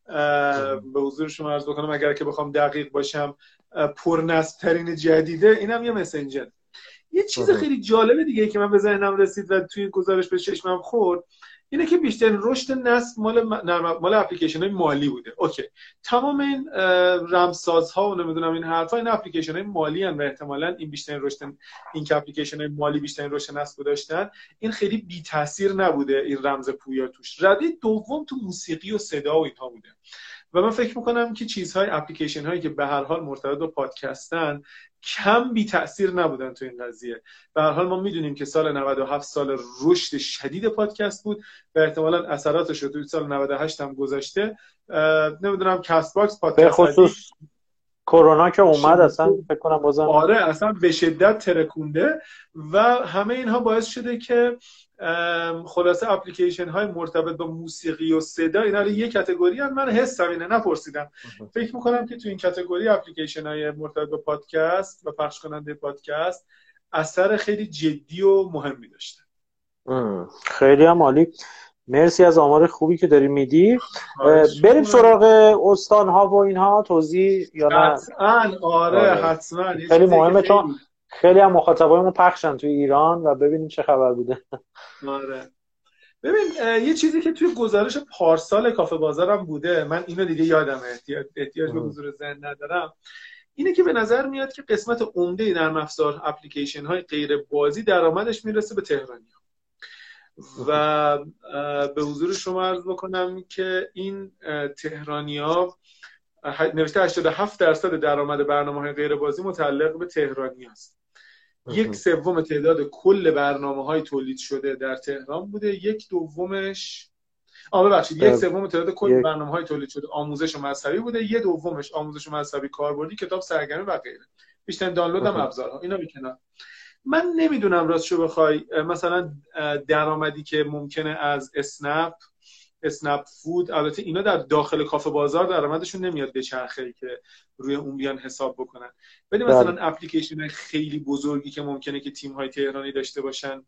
به حضور شما عرض بکنم اگر که بخوام دقیق باشم پرنصب ترین جدیده اینم یه مسنجر. یه چیز خیلی جالب دیگه که من به ذهنم رسید و توی گزارش به چشمم خورد اینه که بیشترین رشد نصب مال اپلیکیشن های مالی بوده. اوکی، تمام این رمزسازها و نمیدونم این حرفا این اپلیکیشن های مالی ان و احتمالاً این بیشترین رشد، این که اپلیکیشن های مالی بیشترین رشد نصب داشتن، این خیلی بی تاثیر نبوده این رمز پویا توش. رده دوم تو موسیقی و صدا و اینها بوده. و من فکر میکنم که چیزهای اپلیکیشن هایی که به هر حال مرتبط با پادکستن کم بی تأثیر نبودن تو این قضیه. به هر حال ما میدونیم که سال 97 سال رشد شدید پادکست بود و احتمالاً اثراتش رو توی سال 98 هم گذاشته. نمیدونم کست باکس پادکست به خصوص کرونا که اومد اصلا فکر کنم بازم آره اصلا به شدت ترکونده و همه اینها باعث شده که خلاصه اپلیکیشن های مرتبط با موسیقی و صدا اینا رو یک کاتگوری هم من حسم اینه نپرسیدم. فکر میکنم که تو این کاتگوری اپلیکیشن های مرتبط با پادکست و پخش کننده پادکست اثر خیلی جدی و مهمی داشته. خیلی هم عالی. مرسی از آمار خوبی که داری میدی. بریم سراغ استان ها و اینها توضیح یا نه؟ حتما آره حتما. خیلی مهمه چون خیلی هم مخاطبایمون پخشن توی ایران و ببینیم چه خبر بوده. آره ببین یه چیزی که توی گزارش پارسال کافه بازارم بوده، من اینو دیگه یادمه، احتیاج به حضور ذهن ندارم. اینه که به نظر میاد که قسمت عمده نرم افزار اپلیکیشن های غیر بازی درآمدش میرسه به تهرانی ها. و به حضور شما عرض بکنم که این تهرانی ها نوشته 87% درآمد برنامه‌های غیر بازی متعلق به تهرانی است. 1/3 تعداد کل برنامه‌های تولید شده در تهران بوده. 1/2 1/3 تعداد کل برنامه‌های تولید شده آموزش و مذهبی بوده. 1/2 آموزش و مذهبی کاربردی، کتاب، سرگرمی و غیره. بیشتر دانلود هم ابزارها. اینا بیکنار. من نمیدونم راستشو بخوای مثلا درآمدی که ممکنه از اسنپ فود، البته اینا در داخل کافه بازار درآمدشون نمیاد به چرخه‌ای که روی اون بیان حساب بکنن، ولی مثلا اپلیکیشن خیلی بزرگی که ممکنه که تیم‌های تهرانی داشته باشن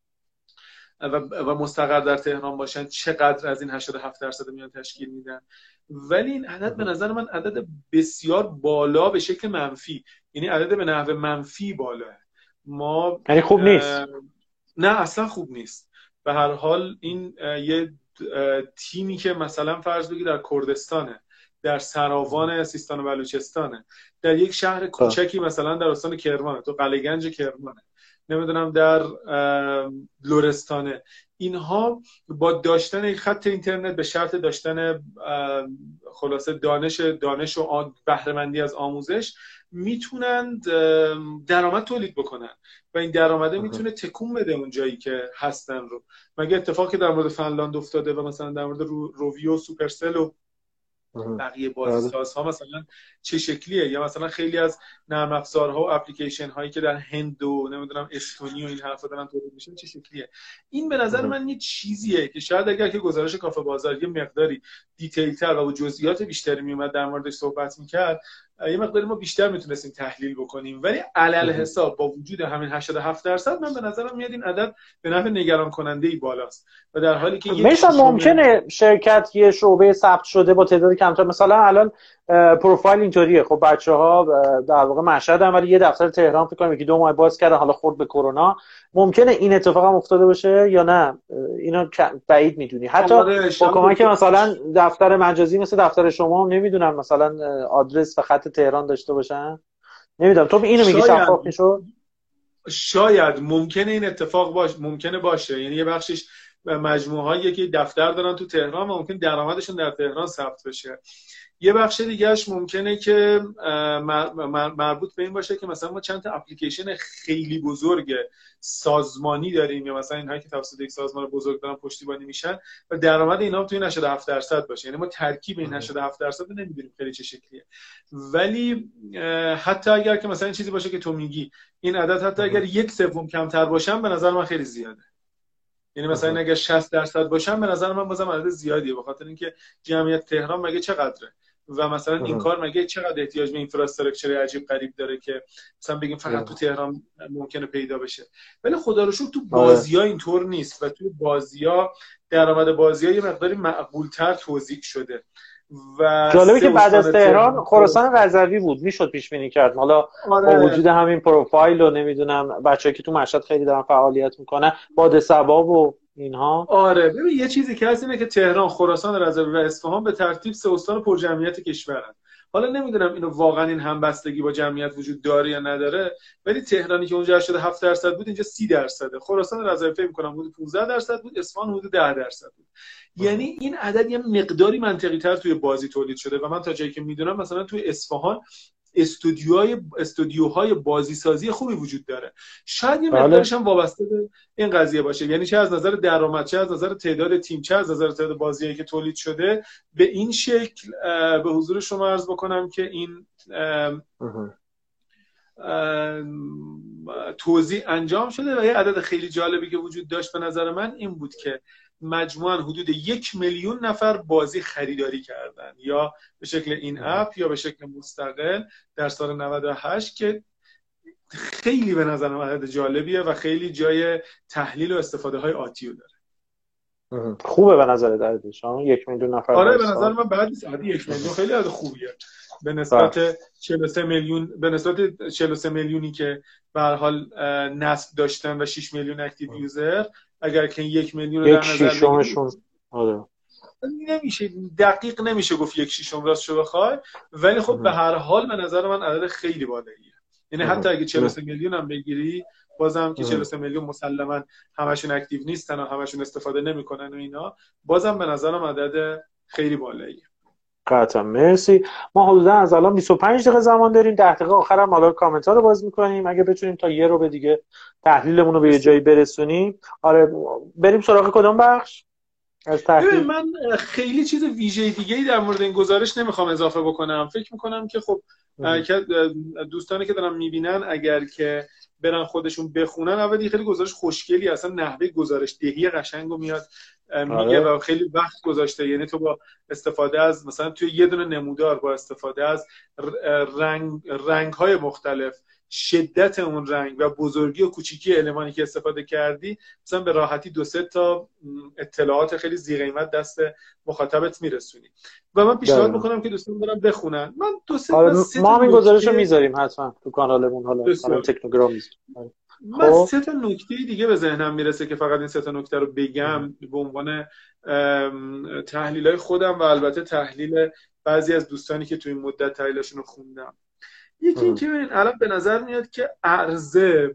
و مستقر در تهران باشن، چقدر از این 87% میان تشکیل میدن. ولی این عدد به نظر من عدد بسیار بالا به شکل منفی، یعنی عدد به نحو منفی بالاه. ما یعنی خوب نیست. نه اصلا خوب نیست. به هر حال این یه تیمی که مثلا فرض بگیر در کردستانه، در سراوان سیستان و بلوچستانه، در یک شهر کوچکی مثلا در استان کرمانه، تو قلعه‌گنج کرمانه، نمیدونم در لرستانه، اینها با داشتن یک خط اینترنت به شرط داشتن خلاصه دانش و بهره‌مندی از آموزش میتونند درآمد تولید بکنن و این درآمده میتونه تکون بده اون جایی که هستن رو. مگه اتفاقی در مورد فنلاند افتاده و مثلا در مورد روویو، سوپرسل و بقیه بازیسازها مثلا چه شکلیه؟ یا مثلا خیلی از نرم افزارها و اپلیکیشن هایی که در هند و نمیدونم استونی و این حرفا دارن تولید میشن چه شکلیه؟ این به نظر من یه چیزیه که شاید اگر که گزارش کافه بازار یه مقداری دیتیل تر و جزئیات بیشتری میومد در موردش صحبت میکرد، یه مقداری ما بیشتر میتونستیم تحلیل بکنیم. ولی علل حساب با وجود همین 87% من به نظرم میاد این عدد به نحو نگران کننده ای بالاست و در حالی که مثلا ممکنه شرکت یه شعبه ثبت شده با تعداد کمتر، مثلا الان پروفایل اینطوریه، خب بچه‌ها در واقع مشهد هم ولی یه دفتر تهران فکر کنم 2 ماه باز کردن، حالا خورد به کرونا، ممکنه این اتفاق هم افتاده باشه یا نه؟ اینا بعید میدونی. حتی با کمک مثلا دفتر مجازی مثل دفتر شما هم نمیدونم مثلا آدرس و خط تهران داشته باشن، نمیدونم. تو اینو میگی شفاف میشد؟ شاید ممکنه این اتفاق ممکنه باشه، یعنی یه بخشش مجموعه‌هایی که دفتر دارن تو تهران و ممکن درآمدشون در تهران ثبت بشه. یه بخش دیگهش ممکنه که مربوط به این باشه که مثلا ما چند تا اپلیکیشن خیلی بزرگ سازمانی داریم یا مثلا اینهایی که توسط یک سازمان بزرگ دارن پشتیبانی میشن و درآمد اینا تو این 87% باشه. یعنی ما ترکیب این 87% رو نمیدونیم خیلی چه شکلیه. ولی حتی اگر که مثلا این چیزی باشه که تو میگی، این عدد حتی اگر 1/3 کمتر باشن به نظر من خیلی زیاده. یعنی مثلا اگر 60% باشن به نظر من بازم عدد زیادیه، به خاطر اینکه جمعیت تهران مگه چقدره و مثلا این کار مگه چقدر احتیاج به اینفراستراکچر عجیب غریب داره که مثلا بگیم فقط تو تهران ممکنه پیدا بشه. ولی خدا رو شکر تو بازی‌ها اینطور نیست و تو بازی‌ها درآمد بازی‌ها یه مقداری معقول‌تر توزیع شده. و جالبه که بعد از تهران خراسان رضوی بود، میشد پیش بینی کرد. حالا با وجود همین پروفایل و نمیدونم بچه‌ای که تو مشهد خیلی دارن فعالیت میکنن، باد صبا و اینها. آره ببین یه چیزی که هست اینه که تهران، خراسان رضوی و اصفهان به ترتیب 3 استان پرجمعیت کشورن. حالا نمیدونم اینو واقعا این همبستگی با جمعیت وجود داره یا نداره، ولی تهرانی که اونجا 87% بود اینجا 30%، خراسان رضوی فکر می‌کنم حدود 15% بود، اصفهان حدود 10% بود. یعنی این عدد یه مقداری منطقی تر توی بازی تولید شده و من تا جایی که میدونم مثلا توی اصفهان استودیوهای بازی سازی خوبی وجود داره. شاید یه مقدارش هم وابسته به این قضیه باشه، یعنی چه از نظر درآمد، چه از نظر تعداد تیم، چه از نظر تعداد بازیایی که تولید شده. به این شکل به حضور شما عرض بکنم که این توزیع انجام شده و یه عدد خیلی جالبی که وجود داشت به نظر من این بود که مجموعاً حدود 1 میلیون نفر بازی خریداری کردن، یا به شکل این اپ یا به شکل مستقل در سال 98، که خیلی به نظر من عدد جالبیه و خیلی جای تحلیل و استفاده های آتیو داره. خوبه به نظر عددش 1 میلیون نفر؟ آره به نظر من بعد از عدد 1 میلیون خیلی عدد خوبیه به نسبت 43 میلیون، به نسبت 43 میلیونی که به هر حال نصب داشتن و 6 میلیون اکتیو یوزر. اگر که 1 میلیون رو در نظر بگیریم، آره نمیشه دقیق نمیشه گفت 1/6 راست شو بخوای، ولی خب به هر حال به نظر من عدد خیلی بالاییه. یعنی حتی اگه 43 میلیون هم بگیری بازم که 43 میلیون مسلما همشون اکتیو نیستن و همشون استفاده نمیکنن و اینا، بازم به نظرم عدد خیلی بالاییه. قطعا مرسی. ما حدودا از الان 25 دقیقه زمان داریم، 10 دقیقه آخرم حالا کامنت ها رو باز میکنیم اگه بتونیم تا یه رو به دیگه تحلیلمون رو به یه جایی برسونیم. آره بریم سراغ کدوم بخش از تحلیل؟ من خیلی چیز ویژه دیگه‌ای در مورد این گزارش نمیخوام اضافه بکنم. فکر میکنم که خب دوستانی که دارن میبینن اگر که برن خودشون بخونن، اولی خیلی گزارش خوشگلی، اصلا نحوه گزارش دهی قشنگو میاد میگه و خیلی وقت گذاشته. یعنی تو با استفاده از مثلا توی یه دونه نمودار با استفاده از رنگ‌های مختلف، شدت اون رنگ و بزرگی و کوچیکی المانی که استفاده کردی، مثلا به راحتی 2-3 تا اطلاعات خیلی ذی قیمت دست مخاطبت میرسونی. و من پیشنهاد میکنم که دوستان برن بخونن. من 2-3 ما هم این گزارش رو میذاریم حتما تو کانالمون، حالا کانال تکنوگرام میذاریم. من 3 تا نکته دیگه به ذهنم میرسه که فقط این 3 تا نکته رو بگم به عنوان تحلیلای خودم و البته تحلیل بعضی از دوستانی که تو این مدت تحلیلشون رو خوندم. یکی این که ببینید الان به نظر میاد که عرضه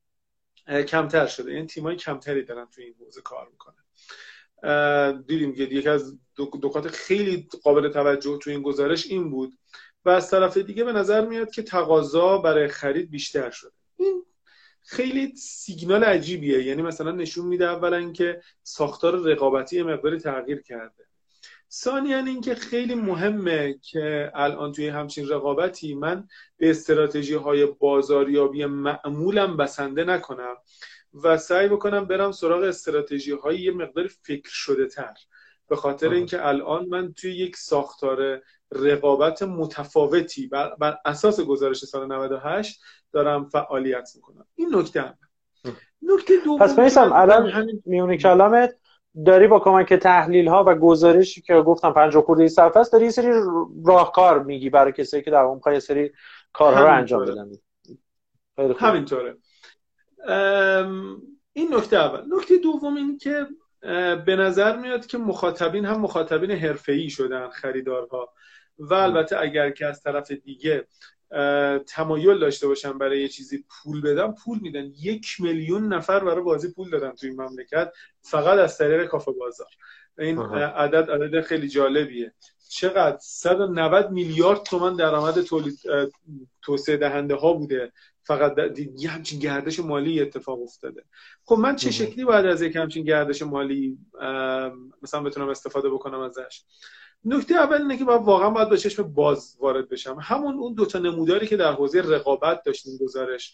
کمتر شده، یعنی تیمای کمتری دارن تو این حوزه کار میکنن. دیدیم که یکی از نکات خیلی قابل توجه تو این گزارش این بود. و از طرف دیگه به نظر میاد که تقاضا برای خرید بیشتر شده. این خیلی سیگنال عجیبیه. یعنی مثلا نشون میده اولا که ساختار رقابتی مقداری تغییر کرده. ثانیاً این که خیلی مهمه که الان توی همچین رقابتی من به استراتژی‌های بازاریابی معمولم بسنده نکنم و سعی بکنم برم سراغ استراتژی‌های یه مقدار فکر شده تر، به خاطر اینکه الان من توی یک ساختار رقابت متفاوتی بر اساس گزارش سال 98 دارم فعالیت میکنم. این نکته هم. نکته دوم، پس میسم الان میونه کلامت داری با کمک تحلیل ها و گزارشی که گفتم 50 خورده صفحه است، داری یه سری راهکار میگی برای کسایی که در واقع میخوان یه سری کارها رو انجام بدن. همینطوره. این نکته اول. نکته دوم این که به نظر میاد که مخاطبین هم مخاطبین حرفه‌ای شدن، خریدارها، و البته اگر که از طرف دیگه تمایل داشته باشن برای یه چیزی پول بدن، پول میدن. 1 میلیون نفر برای بازی پول دادن توی این مملکت فقط از طریق کافه بازار. این عدد خیلی جالبیه. چقدر 190 میلیارد تومان درآمد تولید توسعه دهنده ها بوده فقط یه همچین گردش مالی اتفاق افتاده. خب من چه شکلی باید از یک همچین گردش مالی مثلا بتونم استفاده بکنم ازش؟ نکته اول اینه که واقعا باید با چشم باز وارد بشم. همون اون 2 تا نموداری که در حوزه رقابت داشتیم گزارش،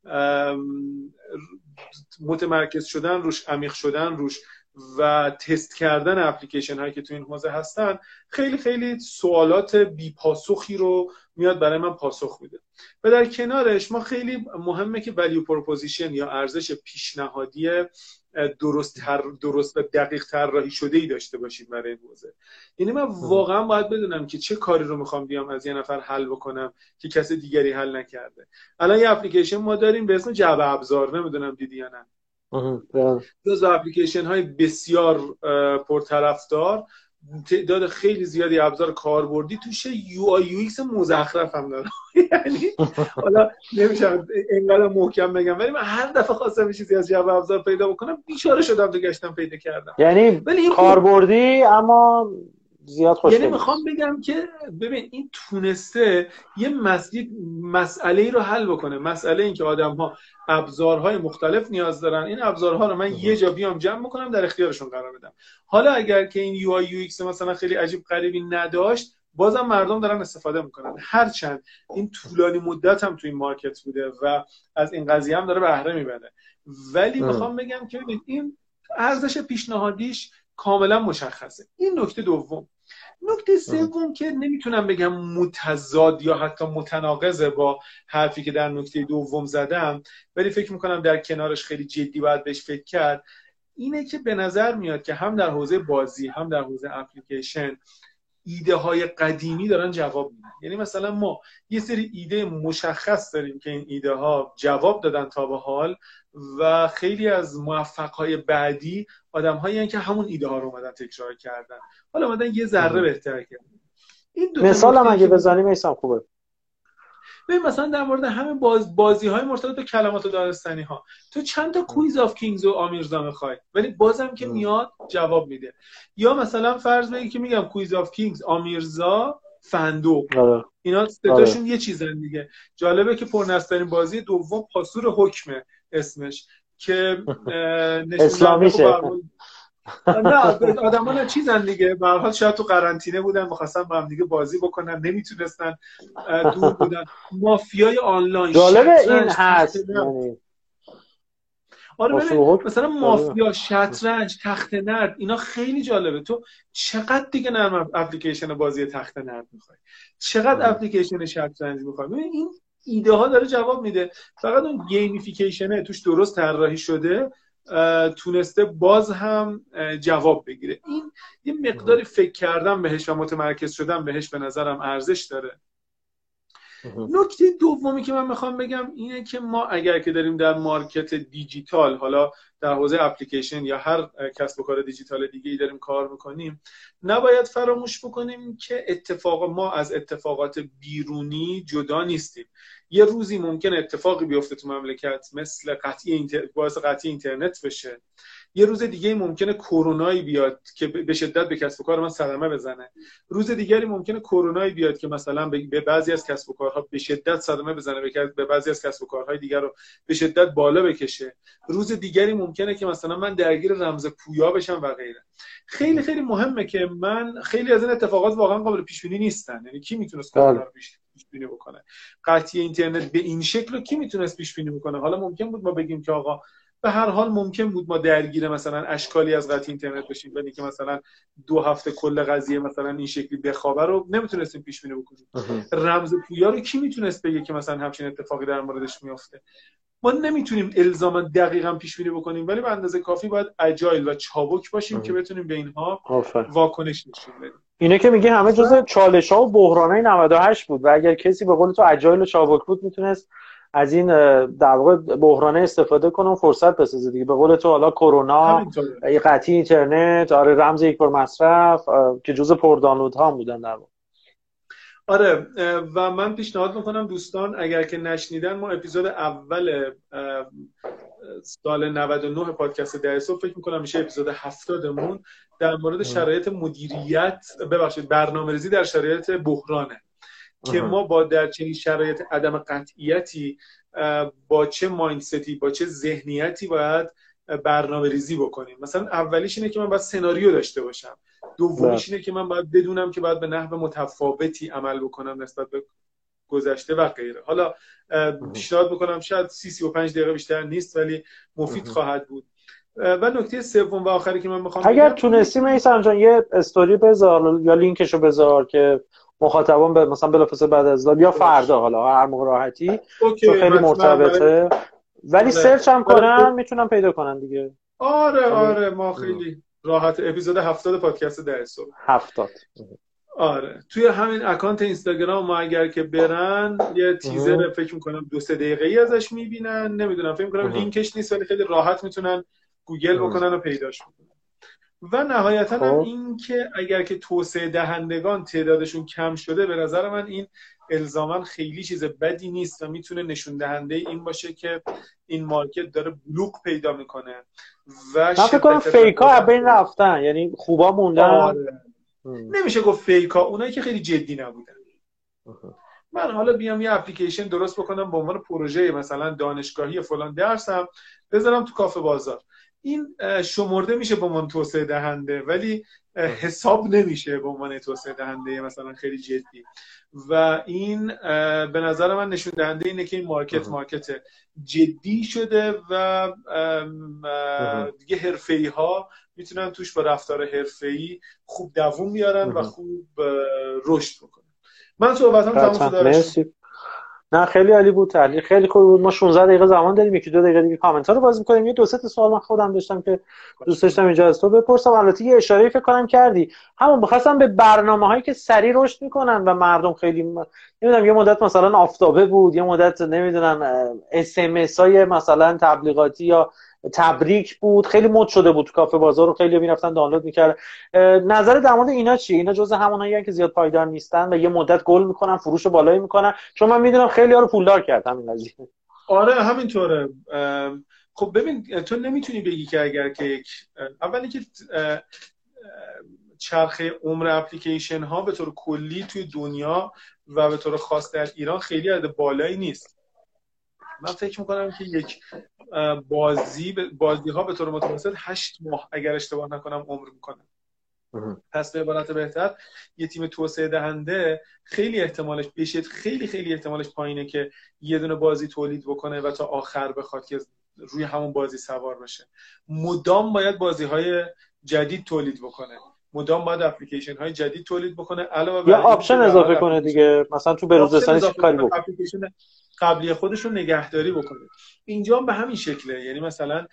متمرکز شدن روش، عمیق شدن روش و تست کردن اپلیکیشن هایی که تو این حوزه هستن، خیلی خیلی سوالات بی پاسخی رو میاد برای من پاسخ میده. و در کنارش ما خیلی مهمه که ولیو پروپوزیشن یا ارزش پیشنهادی درست و دقیق طراحی شده ای داشته باشیم برای این حوزه. یعنی من واقعا باید بدونم که چه کاری رو میخوام بیام از یه نفر حل بکنم که کس دیگری حل نکرده. الان یه اپلیکیشن ما داریم به اسم جعبه ابزار، نمیدونم دیدی یا نه. جزو اپلیکیشن های بسیار پرطرفدار، تعداد خیلی زیادی ابزار کاربردی توشه، یو آی یو ایکس مزخرف هم داره. یعنی حالا نمیشه اینقدر محکم بگم، ولی من هر دفعه خواستم چیزی از جعبه ابزار پیدا بکنم بیچاره شدم تو گشتم پیدا کردم. یعنی کاربردی اما زیاد خوشگل. یعنی میخوام بگم که ببین این تونسته یه مسئله رو حل بکنه. مسئله این که آدم‌ها ابزارهای مختلف نیاز دارن، این ابزارها رو من یه جا بیام جمع بکنم در اختیارشون قرار بدم. حالا اگر که این یو آی یو ایکس مثلا خیلی عجیب غریبی نداشت، بازم مردم دارن استفاده میکنن. هرچند این طولانی مدت هم تو این مارکت بوده و از این قضیه هم داره بهره میبره، ولی میخوام بگم که این ارزش پیشنهادیش کاملا مشخصه. این نکته دوم. نکته سوم که نمیتونم بگم متضاد یا حتی متناقضه با حرفی که در نکته دوم زدم، ولی فکر میکنم در کنارش خیلی جدی باید بهش فکر کرد، اینه که به نظر میاد که هم در حوزه بازی هم در حوزه اپلیکیشن ایده های قدیمی دارن جواب میدن. یعنی مثلا ما یه سری ایده مشخص داریم که این ایده ها جواب دادن تا به حال و خیلی از موفق‌های بعدی آدم‌هایی هستند که همون ایده ها رو اومدن تکرار کردن، حالا اومدن یه ذره بهتر کردن. این دو تا مثال هم نکته اگه که بزنی میسم خوبه. ببین مثلا در مورد همین بازی‌های مرتبط به کلمات و دانستنی‌ها، تو چند تا کویز آف کینگز و آمیرزا می‌خوای ولی بازم که میاد جواب میده. یا مثلا فرض بگیر که میگم کویز آف کینگز، آمیرزا، فندق، اینا ستاشون یه چیزن دیگه. جالبه که پرنسل‌ترین بازی دوم پاسور حکمه اسمش، که اسلامیشه. نه آدما نه چیزن دیگه، به هر حال شاید تو قرنطینه بودن می‌خواستن با هم دیگه بازی بکنن نمیتونستن، دور بودن. مافیای آنلاین، جالبه این هست یعنی. آره ببین مثلا مافیا، شطرنج، تخت نرد، اینا خیلی جالبه. تو چقدر دیگه نرم اپلیکیشن بازی تخت نرد می‌خوای، چقدر اپلیکیشن شطرنج می‌خوای. ببین این ایده ها داره جواب میده، فقط اون گیمیفیکیشنه توش درست طراحی شده تونسته باز هم جواب بگیره. این یه مقداری فکر کردن بهش و متمرکز شدن بهش به نظرم ارزش داره. نکته دومی که من میخوام بگم اینه که ما اگر که داریم در مارکت دیجیتال، حالا در حوزه اپلیکیشن یا هر کسب و کار دیجیتال دیگه ای داریم کار میکنیم، نباید فراموش بکنیم که ما از اتفاقات بیرونی جدا نیستیم. یه روزی ممکن اتفاقی بیفته تو مملکت مثل باعث قطعی اینترنت بشه، یه روز دیگه ممکنه کرونایی بیاد که به شدت به کسب و کار من صدمه بزنه، روز دیگری ممکنه کرونایی بیاد که مثلا به بعضی از کسب و کارها به شدت صدمه بزنه، به بعضی از کسب و کارهای دیگر رو به شدت بالا بکشه، روز دیگری ممکنه که مثلا من درگیر رمز پویا بشم و غیره. خیلی خیلی مهمه که خیلی از این اتفاقات واقعا قابل پیش بینی نیستن. یعنی کی میتونست کرونا رو پیش بینی بکنه؟ قطعی اینترنت به این شکل رو کی میتونست پیش بینی بکنه؟ حالا ممکن بود ما بگیم که آقا به هر حال ممکن بود ما درگیر مثلا اشکالی از قطعی اینترنت بشیم، ولی که مثلا 2 هفته کل قضیه مثلا این شکلی بخوابه رو نمیتونستیم پیش بینی بکنیم. رمز پویا رو کی میتونست بگه که مثلا همچین اتفاقی در موردش میفته؟ ما نمیتونیم الزاما دقیقاً پیش بینی بکنیم، ولی به اندازه کافی باید اجایل و چابک باشیم که بتونیم به اینها واکنش نشون بدیم. اینه که میگه همه جزء چالش‌ها و بحرانای 98 بود و اگر کسی به قول تو اجایل و چابک بود میتونست از این در واقع بحرانه استفاده کنه و فرصت بسازه دیگه. به قول تو حالا کرونا، قطعی اینترنت، رمز یک بار مصرف که جزء پردانلودها بودن در واقع. آره و من پیشنهاد میکنم دوستان اگر که نشنیدن، ما اپیزود اول سال 99 پادکست در صبح فکر میکنم میشه اپیزود 70مون در مورد شرایط برنامه‌ریزی در شرایط بحرانه که ما با در چنین شرایط عدم قطعیتی با چه مایندستی، با چه ذهنیتی باید برنامه ریزی بکنیم. مثلا اولیش اینه که من باید سناریو داشته باشم، دومیش اینه که من باید بدونم که باید به نحو متفاوتی عمل بکنم نسبت به گذشته و غیره. حالا پیشنهاد بکنم شاید 35 دقیقه بیشتر نیست ولی مفید خواهد بود. و نکته سوم و آخری که من میخوام اگر تونستی میثم جان یه استوری بذار یا لینکشو بذار که مخاطبان مثلا بلافاصله بعد از یا فردا، حالا هر موقع راحتی، چون خیلی مرتبطه، ولی سرچ هم کنن میتونن پیدا کنن دیگه. آره ما خیلی راحت. اپیزود 70 پادکست در صبح 70. آره توی همین اکانت اینستاگرام ما اگر که برن یه تیزر فکر میکنم 2-3 دقیقه‌ای ازش میبینن، نمیدونم فکر میکنم لینکش نیست ولی خیلی راحت میتونن گوگل بکنن و پیداش بکنن. و نهایتا هم این که اگر که توسعه دهندگان تعدادشون کم شده، به نظر من این الزاما خیلی چیز بدی نیست و میتونه نشون دهنده این باشه که این مارکت داره بلوغ پیدا میکنه و من فکر کنم فیکا بین رفتن، یعنی خوبا موندن. نمیشه گفت فیکا، اونایی که خیلی جدی نبودن. من حالا بیام یه اپلیکیشن درست بکنم به عنوان پروژه مثلا دانشگاهی فلان درسم بذارم تو کافه بازار، این شمرده میشه به عنوان توسعه دهنده ولی حساب نمیشه به عنوان توسعه دهنده مثلا خیلی جدی. و این به نظر من نشون دهنده اینه که این مارکت جدی شده و دیگه حرفه‌ای ها میتونن توش با رفتار حرفه‌ای خوب دووم بیارن و خوب رشد بکنن. من صحبتام تموم شده. نه خیلی عالی بود، تحلیل خیلی خوب بود. ما 16 دقیقه زمان داریم، یکی دو دقیقه دیگه کامنت ها رو باز می‌کنیم. یه دو سه تا سوال من خودم داشتم که دوست داشتم اینجا از تو بپرسم. البته یه اشاره فکر کنم کردی، همون بخواستم به برنامه‌هایی که سریع رشد میکنن و مردم خیلی نمیدونم، یه مدت مثلا آفتابه بود، یه مدت نمیدونم اس ام اس های مثلا تبلیغاتی یا تبریک بود، خیلی مد شده بود تو کافه بازار رو، خیلی میرفتن دانلود میکردن. نظر در مورد اینا چیه؟ اینا جزء هموناییه که زیاد پایدار نیستن و یه مدت گل میکنن، فروش بالایی میکنن، چون من میدونم خیلی ها رو پولدار کرد همین قضیه. آره همینطوره. خب ببین، تو نمیتونی بگی که اگر که یک اولی که چرخه عمر اپلیکیشن ها به طور کلی توی دنیا و به طور خاص در ایران خیلی عدد بالایی نیست. من فکر میکنم که یک بازی ها به طور متوسط 8 ماه اگر اشتباه نکنم عمر میکنه. پس به عبارت بهتر یه تیم توسعه دهنده خیلی احتمالش خیلی احتمالش پایینه که یه دونه بازی تولید بکنه و تا آخر بخواد که روی همون بازی سوار بشه. مدام باید بازی‌های جدید تولید بکنه، مدام باید اپلیکیشن های جدید تولید بکنه، علاوه یا بر آپشن اضافه کنه دیگه، مثلا تو بروزرسانی چه کاری بکنه، اپلیکیشن قبلی خودش رو نگهداری بکنه. اینجا هم به همین شکله. یعنی مثلا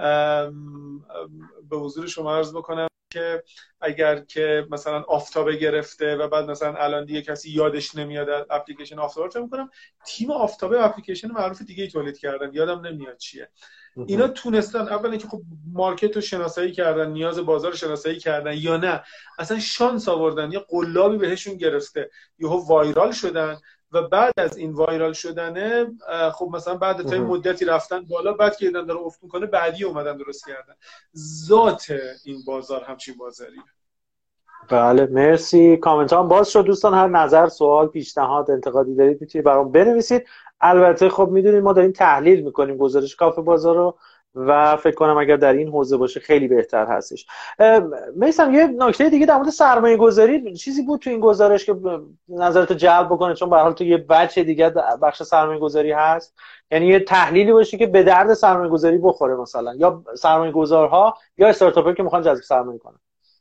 به حضور شما عرض بکنم که اگر که مثلا آفتابه گرفته و بعد مثلا الان دیگه کسی یادش نمیاد اپلیکیشن آفتابه رو چه میکنم، تیم آفتابه اپلیکیشن معروف دیگه تولید کردن، یادم نمیاد چیه. اینا تونستن اولا که خب مارکت رو شناسایی کردن، نیاز بازار رو شناسایی کردن، یا نه اصلا شانس آوردن یه قلابی بهشون گرفته یهو وایرال شدن و بعد از این وایرال شدنه خب مثلا بعد تا مدتی رفتن بالا، بعد که دیدن داره افت میکنه بعدی اومدن درست کردن. ذات این بازار همچین بازاریه. بله مرسی. کامنت ها هم باز شد دوستان، هر نظر، سوال، پیشنهاد، انتقادی دارید میتونید برام بنویسید. البته خب میدونید ما داریم تحلیل میکنیم گزارش کافه بازار رو و فکر کنم اگر در این حوزه باشه خیلی بهتر هستش. میسم یه نکته دیگه در مورد سرمایه گذاری چیزی بود تو این گزارش که نظرت جلب بکنه، چون به هر حال تو یه بچه دیگه بخش سرمایه گذاری هست، یعنی یه تحلیلی باشه که به درد سرمایه گذاری بخوره، مثلا یا سرمایه گذارها یا استارتاپی که میخوان جذب سرمایه کنن.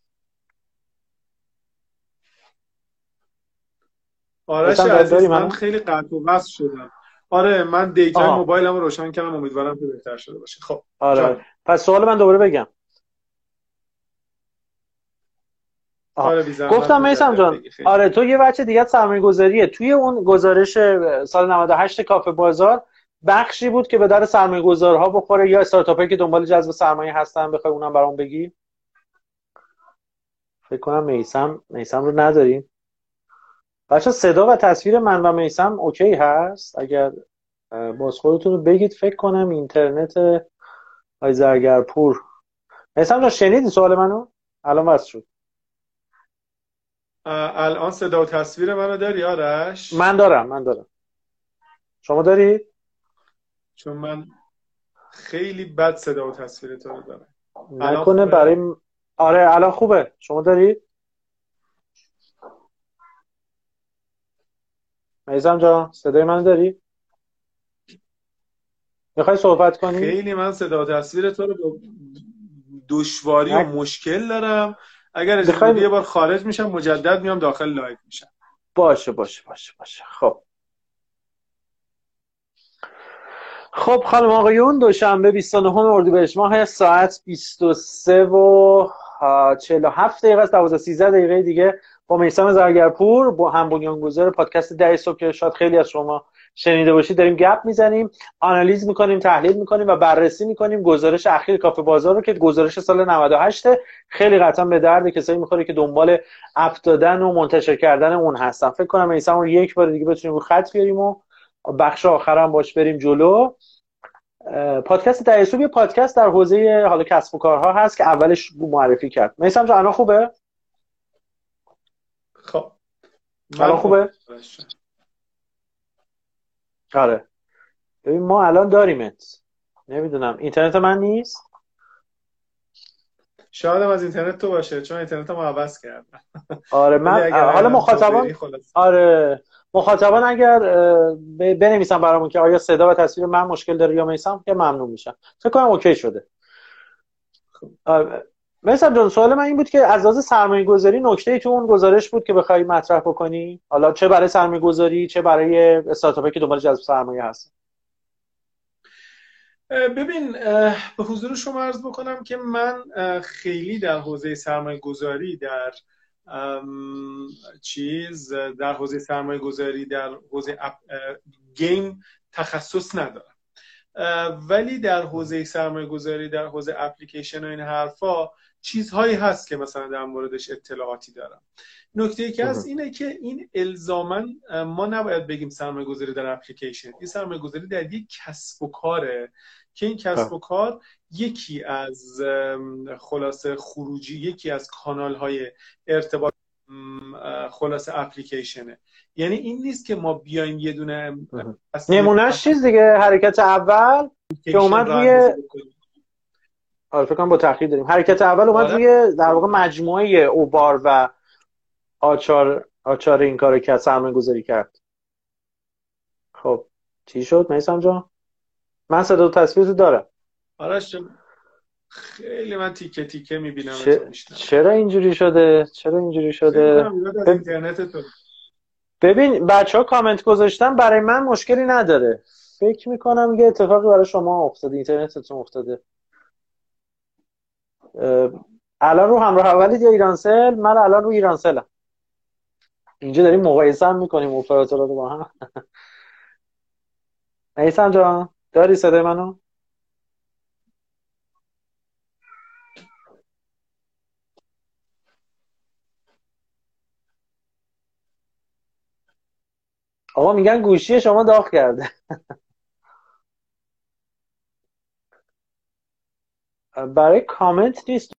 آرش عزیز من خیلی قطع و وصل شدم. آره من دیتای موبایلم رو روشن کردم، امیدوارم که بهتر شده باشه. خب آره پس سوال من دوباره بگم. گفتم میسم جان، آره تو یه بچه دیگه سرمایه گذاریه، توی اون گزارش سال 98 کافه بازار بخشی بود که به در سرمایه گذارها بخوره یا استارتاپی که دنبال جذب سرمایه هستن، بخوای اونم برام بگی. فکر کنم میسم رو نداریم. بچه صدا و تصویر من و میسم اوکی هست؟ اگر باز خودتون رو بگید. فکر کنم اینترنت های زرگرپور. میسم جان شنیدی سوال منو؟ الان وصل شد. الان صدا و تصویر منو داری آرش؟ من دارم. شما دارید؟ چون من خیلی بد صدا و تصویر تو رو دارم. نکنه برای آره الان خوبه. شما دارید؟ میثم جان صدای من داری؟ میخوای صحبت کنی؟ خیلی من صدا و تصویر تو رو با دشواری و مشکل دارم. اگر اجازه بدی یه بار خارج میشم، مجدد میام داخل لایو میشم. باشه. خب خانم آقایون، دوشنبه 29 اردیبهشت ماه ساعت 23 و 47 دقیقه است، 12-13 دقیقه دیگه با میثم زرگرپور، با هم بنیانگذار پادکست 10 صبح که شاید خیلی از شما شنیده باشید، داریم گپ میزنیم، آنالیز میکنیم، تحلیل میکنیم و بررسی میکنیم گزارش اخیر کافه بازار رو که گزارش سال 98 خیلی قطعا به درد کسایی میخوره که دنبال اپ دادن و منتشر کردن اون هستن. فکر کنم میثم رو یک بار دیگه بتونیم رو خط بیاریم و بخش آخر هم باش بریم جلو. پادکست 10 صبح یه پادکست در حوزه حالا کسب و کارها هست که اولش معرفی کرد. میثم جان الان خوبه؟ خب الان خوبه؟ آره ببین ما الان داریمت، نمیدونم اینترنت من نیست، شاید هم از اینترنت تو باشه چون اینترنت ما عوض کردم. آره من حالا مخاطبان اگر بنویسن برامون که آیا صدا و تصویر من مشکل داره یا میثم، که ممنون میشم. فکر کنم اوکی شده. مثلا جان، سوال من این بود که از لحاظ سرمایه گذاری نکته تو اون گزارش بود که بخوای مطرح بکنی، حالا چه برای سرمایه گذاری چه برای استارتاپی که دنبال جذب سرمایه هست. ببین، به حضور شما عرض بکنم که من خیلی در حوزه سرمایه گذاری در حوزه سرمایه گذاری در حوزه گیم تخصص ندارم، ولی در حوزه سرمایه گذاری در حوزه اپلیکیشن و این حرفا چیزهایی هست که مثلا در موردش اطلاعاتی دارم. نکته که هست اینه که این الزاما ما نباید بگیم سرمایه گذاری در اپلیکیشن، این سرمایه گذاری در یک کسب و کاره که این کسب و کار یکی از خلاصه خروجی، یکی از کانال های ارتباط خلاصه اپلیکیشنه. یعنی این نیست که ما بیایم یه دونه نمونهش چیز دیگه، حرکت اول که اومد روی فکر کنم با تأخیر داریم، حرکت اول اومد روی در واقع مجموعه اوبار و آچار این کارو کرد، سرمایه گذاری کرد. خب چی شد میثم جان؟ من صدا و تصویر رو دارم. آرش خیلی من تیکه تیکه میبینم. چرا اینجوری شده؟ اینترنت تو. ببین بچه‌ها کامنت گذاشتن، برای من مشکلی نداره. فکر میکنم یه اتفاقی برای شما افتاده، اینترنتتون افتاده. الان رو همراه اولی یا ایرانسل؟ من الان رو ایرانسلم. اینجا داریم مقایسه هم میکنیم اپراتورها رو با هم. میثم جان داری صدای منو؟ آقا میگن گوشی شما داغ کرده. برای کامنت نیست.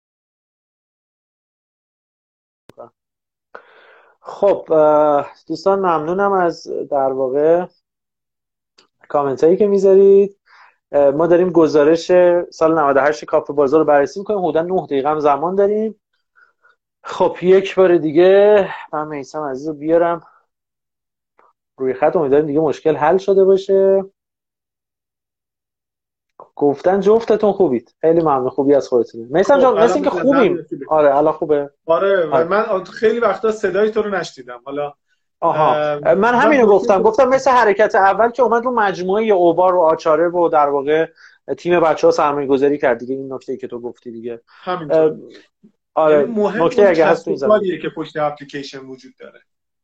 خب دوستان ممنونم از در واقع کامنت هایی که میذارید. ما داریم گزارش سال 98 کافه بازار رو بررسی میکنیم، حدود 9 دقیقه هم زمان داریم. خب یک بار دیگه من میثم عزیز رو بیارم روی خط، امیدواریم دیگه مشکل حل شده باشه. گفتن جفتتون خوبید، خیلی ممنون، خوبی از خودتون. میثم جان مثل اینکه خوبیم. آره الان خوبه. آره من خیلی وقتا صدای تو رو نشنیدم. حالا من همینو گفتم مثل حرکت اول که اومد رو مجموعه اوبار و آچاره و در واقع تیم بچه‌ها سرمایه گذاری کرد دیگه. این نکته‌ای که تو گفتی دیگه همینطور. آره نکته اگه هست کاریه که پشت اپلیکیشن وجود داره.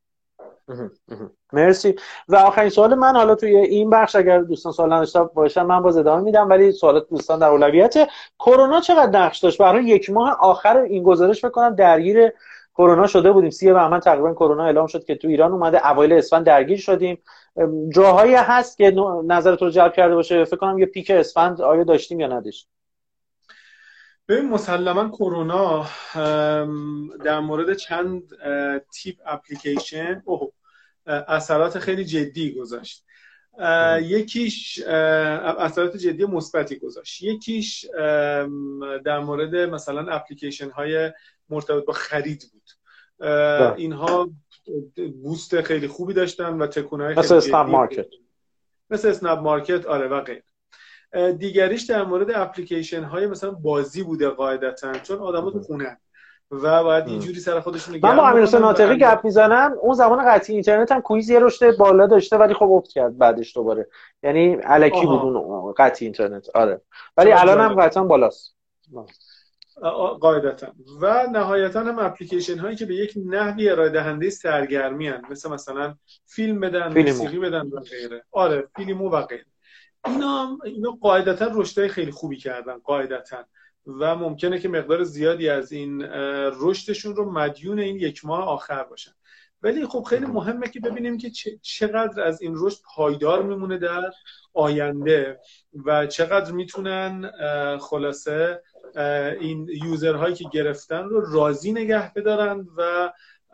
مرسی. و آخرین سوال من، حالا توی این بخش اگر دوستان سوال نداشته باشن من باز ادامه میدم، ولی سوالات دوستان در اولویت. کرونا چقدر نقش داشت؟ برای یک ماه آخر این گزارش فکر کنم درگیر کرونا شده بودیم. 30 بهمن تقریبا کرونا اعلام شد که تو ایران اومده، اوایل اسفند درگیر شدیم. جاهایی هست که نظرت رو جلب کرده باشه؟ فکر کنم یه پیک اسفند آیا داشتیم یا نداشتیم؟ ببین مسلما کرونا در مورد چند تیپ اپلیکیشن اثرات خیلی جدی گذاشت. یکیش اثرات جدی مثبتی گذاشت. یکیش در مورد مثلا اپلیکیشن های مرتبط با خرید بود. اینها بوست خیلی خوبی داشتن و تکونهای خیلی مثل اسنپ مارکت. مثل اسنپ مارکت آره و غیره. دیگریش در مورد اپلیکیشن های مثلا بازی بوده قاعدتا، چون آدما تو خونه و باید اینجوری سر خودشون نگه. من با امیرحسین ناطقی گپ میزنم، اون زمان قطعی اینترنت هم کویز یه رشد بالا داشته ولی خب افت کرد بعدش دوباره، یعنی الکی بود اون قطعی اینترنت. آره ولی الان هم قطعا بالاست قاعدتا. و نهایتا هم اپلیکیشن هایی که به یک نحوی ارائه دهنده سرگرمی ان، مثلا فیلم بدن، موسیقی بدن و غیره. آره فیلمو و غیره. اینا قاعدتا رشدهای خیلی خوبی کردن قاعدتا، و ممکنه که مقدار زیادی از این رشدشون رو مدیون این یک ماه آخر باشن. ولی خب خیلی مهمه که ببینیم که چقدر از این رشد پایدار میمونه در آینده و چقدر میتونن خلاصه این یوزرهایی که گرفتن رو راضی نگه بدارن و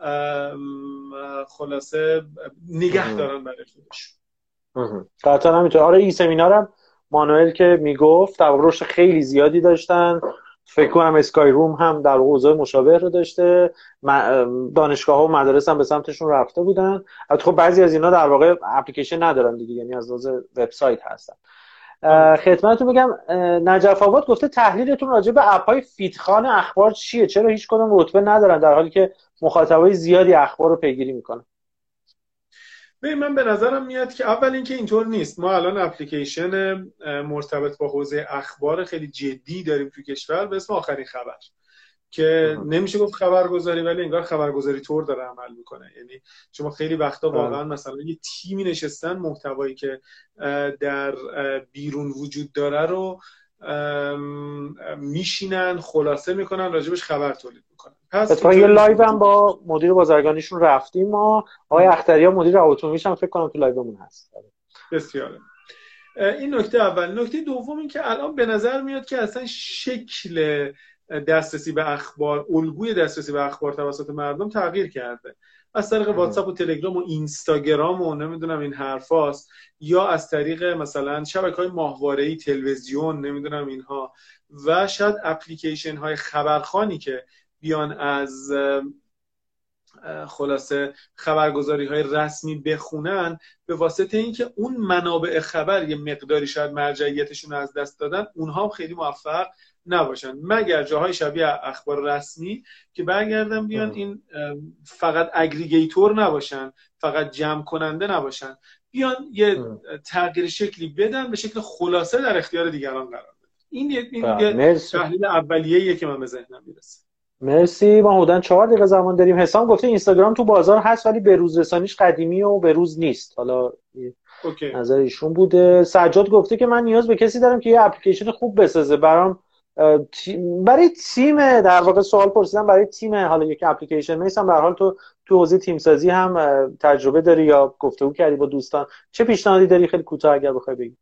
خلاصه نگه دارن برای خودشون. قطعا همینطور. آره این سمینارم مانوئل که میگفت در رشد خیلی زیادی داشتن. فکر کنم اسکای روم هم در اوضاع مشابه رو داشته. دانشگاه‌ها و مدارس هم به سمتشون رفته بودن. البته خب بعضی از اینا در واقع اپلیکیشن ندارن دیگه، یعنی از لحاظ وبسایت هستن. خدمتتون بگم نجف آباد گفته تحلیلتون راجع به اپ‌های فیدخان اخبار چیه؟ چرا هیچ کدوم رتبه ندارن در حالی که مخاطبای زیادی اخبار رو پیگیری میکنن؟ من به نظرم میاد که اول اینکه اینطور نیست. ما الان اپلیکیشن مرتبط با حوزه اخبار خیلی جدی داریم تو کشور به اسم آخرین خبر که نمیشه گفت خبرگزاری، ولی انگار خبرگزاری طور داره عمل میکنه. یعنی شما خیلی وقتا واقعا مثلا یه تیمی نشستن محتوایی که در بیرون وجود داره رو میشینن خلاصه میکنن راجبش خبر تولید میکنن. پس یه لایو هم با مدیر بازرگانیشون رفتیم ما، آقای اختریان مدیر اتومبیلش هم فکر کنم تو لایومون هست. بسیاره. این نکته اول. نکته دوم این که الان به نظر میاد که اصلا شکل دسترسی به اخبار، الگوی دسترسی به اخبار توسط مردم تغییر کرده. از طریق واتساپ و تلگرام و اینستاگرام و نمیدونم این حرفاست، یا از طریق مثلا شبکه‌های ماهواره‌ای، تلویزیون، نمیدونم اینها، و شاید اپلیکیشن های خبرخوانی که بیان از خلاصه خبرگزاری های رسمی بخونن، به واسطه اینکه اون منابع خبر یه مقداری شاید مرجعیتشون از دست دادن، اونها هم خیلی موفق نباشن، مگر جاهای شبیه اخبار رسمی که برگردن بیان این فقط اگریگیتور نباشن، فقط جمع کننده نباشن، بیان یه تغییر شکلی بدن، به شکل خلاصه در اختیار دیگران قرار بدن. این یه تحلیل اولیه‌ایه که من به ذهنم میرسه. مرسی. ما حدوداً 4 دقیقه زمان داریم. حسام گفته اینستاگرام تو بازار هست ولی به روز رسانیش قدیمی و به روز نیست. حالا نظر ایشون بوده. سجاد گفته که من نیاز به کسی دارم که یه اپلیکیشن خوب بسازه برام، برای تیم، در واقع سوال پرسیدم برای تیم. حالا یک اپلیکیشن میسم به هر حال تو حوزه تیم سازی هم تجربه داری یا گفتگو کردی با دوستان، چه پیشنهادی داری؟ خیلی کوتاه اگر بخوای بگی.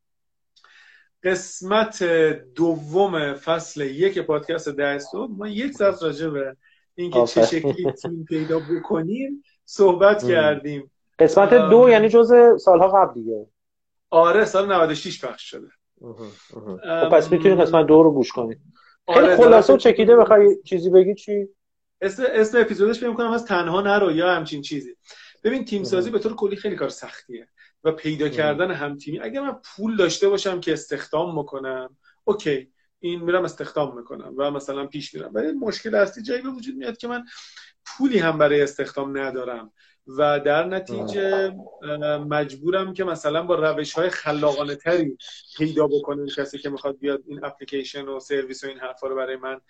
قسمت دوم فصل 1 پادکست 10 صبح ما یک ساعت راجع به اینکه چه شکلی تیم پیدا بکنیم صحبت کردیم. قسمت 2 یعنی جزء سالها قبل دیگه. آره، سال 96 پخش شده. پس میتونی قسمت 2 رو گوش کنید. خیلی خلاصه و چکیده بخوای چیزی بگی چی؟ اسم اپیزودش فکر می‌کنم از تنها نرو یا همچین چیزی. ببین تیم سازی به طور کلی خیلی کار سختیه و پیدا کردن هم تیمی. اگه من پول داشته باشم که استخدام بکنم، اوکی، این میرم استخدام میکنم و مثلا پیش میرم، ولی مشکل اصلی جایی به وجود میاد که من پولی هم برای استخدام ندارم و در نتیجه مجبورم که مثلا با روش‌های خلاقانه تری پیدا بکنم کسی که میخواد بیاد این اپلیکیشن و سرویس و این حرفا رو برای من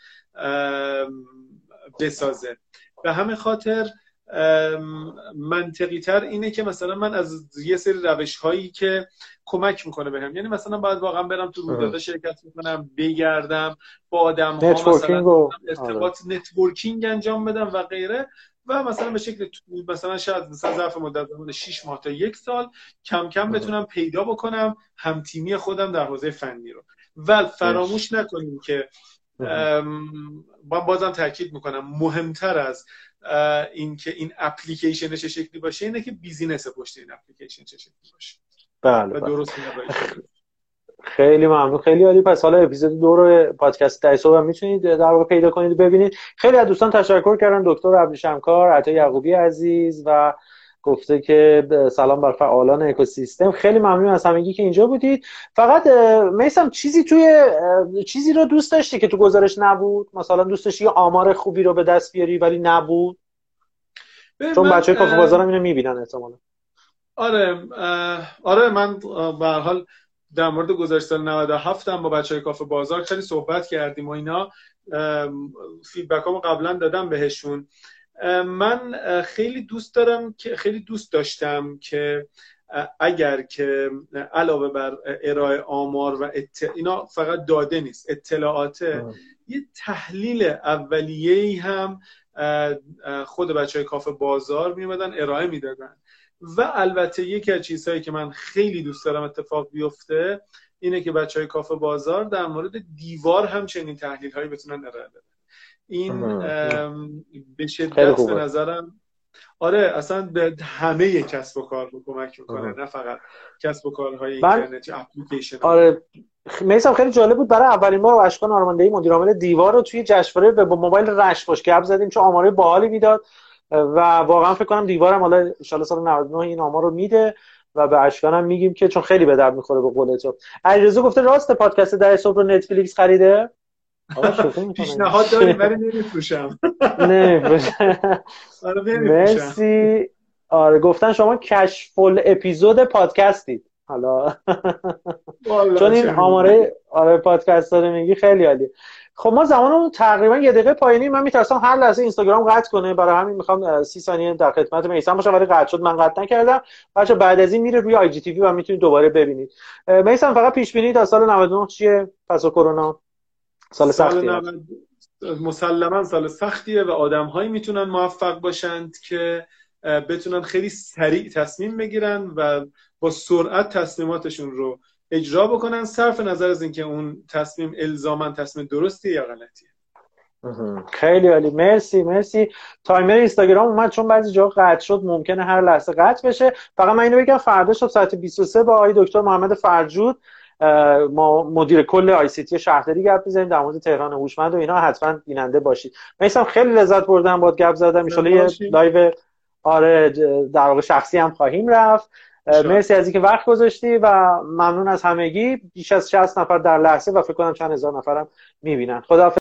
بسازه. به همین خاطر منطقی تر اینه که مثلا من از یه سری روش هایی که کمک میکنه بهم، یعنی مثلا باید واقعا برم تو رویدادها شرکت میکنم، بگردم با آدم ها مثلا ارتباط نتورکینگ انجام بدم و غیره، و مثلا به شکل مثلا شاید مثلا ظرف مدت زمان 6 ماه تا 1 سال کم کم بتونم پیدا بکنم هم تیمی خودم در حوزه فنی رو. و فراموش نکنیم که بازم تاکید میکنم مهمتر از این که این اپلیکیشن چه شکلی باشه اینه که بیزینس پشت این اپلیکیشن چه شکلی باشه. بله. درست خیلی ممنون، خیلی عالی. پس حالا اپیزود 2 رو پادکست 10 صبح میتونید در واقع پیدا کنید و ببینید. خیلی از دوستان تشکر کردن، دکتر ابریشمکار، عطا یعقوبی عزیز، و گفته که سلام بر فعالان اکوسیستم. خیلی ممنون از همگی که اینجا بودید. فقط میسم چیزی رو دوست داشتی که تو گزارش نبود؟ مثلا دوست داشتی یه آمار خوبی رو به دست بیاری ولی نبود؟ چون بچه‌های کافه بازار هم اینو میبینن احتمالاً. آره من به هر حال در مورد گزارش سال 97 هم با بچه‌های کافه بازار خیلی صحبت کردیم و اینا، فیدبکامو قبلا دادم بهشون. من خیلی دوست داشتم که اگر که علاوه بر ارائه آمار و اینا فقط داده نیست، اطلاعاته، یه تحلیل اولیه‌ای هم خود بچه‌های کافه بازار میومدن ارائه میدادن. و البته یکی از چیزهایی که من خیلی دوست دارم اتفاق بیفته اینه که بچه‌های کافه بازار در مورد دیوار هم چنین تحلیل‌هایی بتونن ارائه بدن. این به شدت به نظرم اصلا به همه کسب و کار کمک میکنه، نه فقط کسب و کارهای اینترنتی، اپلیکیشن. میسم خیلی جالب بود. برای اولین بار اشکان آرماندهی مدیر عامل دیوار رو توی جشنواره با موبایل رشت باش گپ زدیم، چون آمارای باحالی میداد و واقعا فکر کنم دیوارم حالا ان شاء الله سال 99 این آمار رو میده و به اشکانم میگیم که چون خیلی به درد میخوره به قول تو. علیرضا گفته راست پادکست در صبح رو نتفلیکس خریده. آقا شوخی میکنه. پیشنهاد داریم ولی نمیفروشم. نمیفروشه. آره نمیفروشم. مرسی. آره گفتن شما کشف اپیزود پادکستید. حالا چون این آماره آره پادکست داره میگی خیلی عالی. خب ما زمانمون تقریبا 1 دقیقه پایینی. من میترسم هر لحظه اینستاگرام قطع کنه، برای همین میخوام 30 ثانیه در خدمت میثم باشم، ولی قطع شد من قطع نکردم. بچا بعد از این میره روی آی جی تی وی و میتونید دوباره ببینید. میثم فقط پیش بینی تا سال 99 چیه پس کرونا؟ سال سختیه. مسلما سال سختیه و آدم‌هایی میتونن موفق باشند که بتونن خیلی سریع تصمیم بگیرن و با سرعت تصمیماتشون رو اجرا بکنن، صرف نظر از اینکه اون تصمیم الزاما تصمیم درستیه یا غلطیه. خیلی عالی. مرسی. تایمر اینستاگرام اومد چون بعضی جا قطع شد، ممکنه هر لحظه قطع بشه. فقط من اینو بگم فردا شب ساعت 23 با آقای دکتر محمد فرجود، ما مدیر کل آی سی تی شهرداری گپ می‌زنیم در مورد تهران هوشمند و اینا، حتما بیننده باشید. مثلا خیلی لذت بردم باهات گپ زدم. ان شاءالله یه لایو آره در واقع شخصی هم خواهیم رفت. مرسی از اینکه وقت گذاشتی و ممنون از همگی. بیش از 60 نفر در لحظه و فکر کنم چند هزار نفرم میبینن. خدا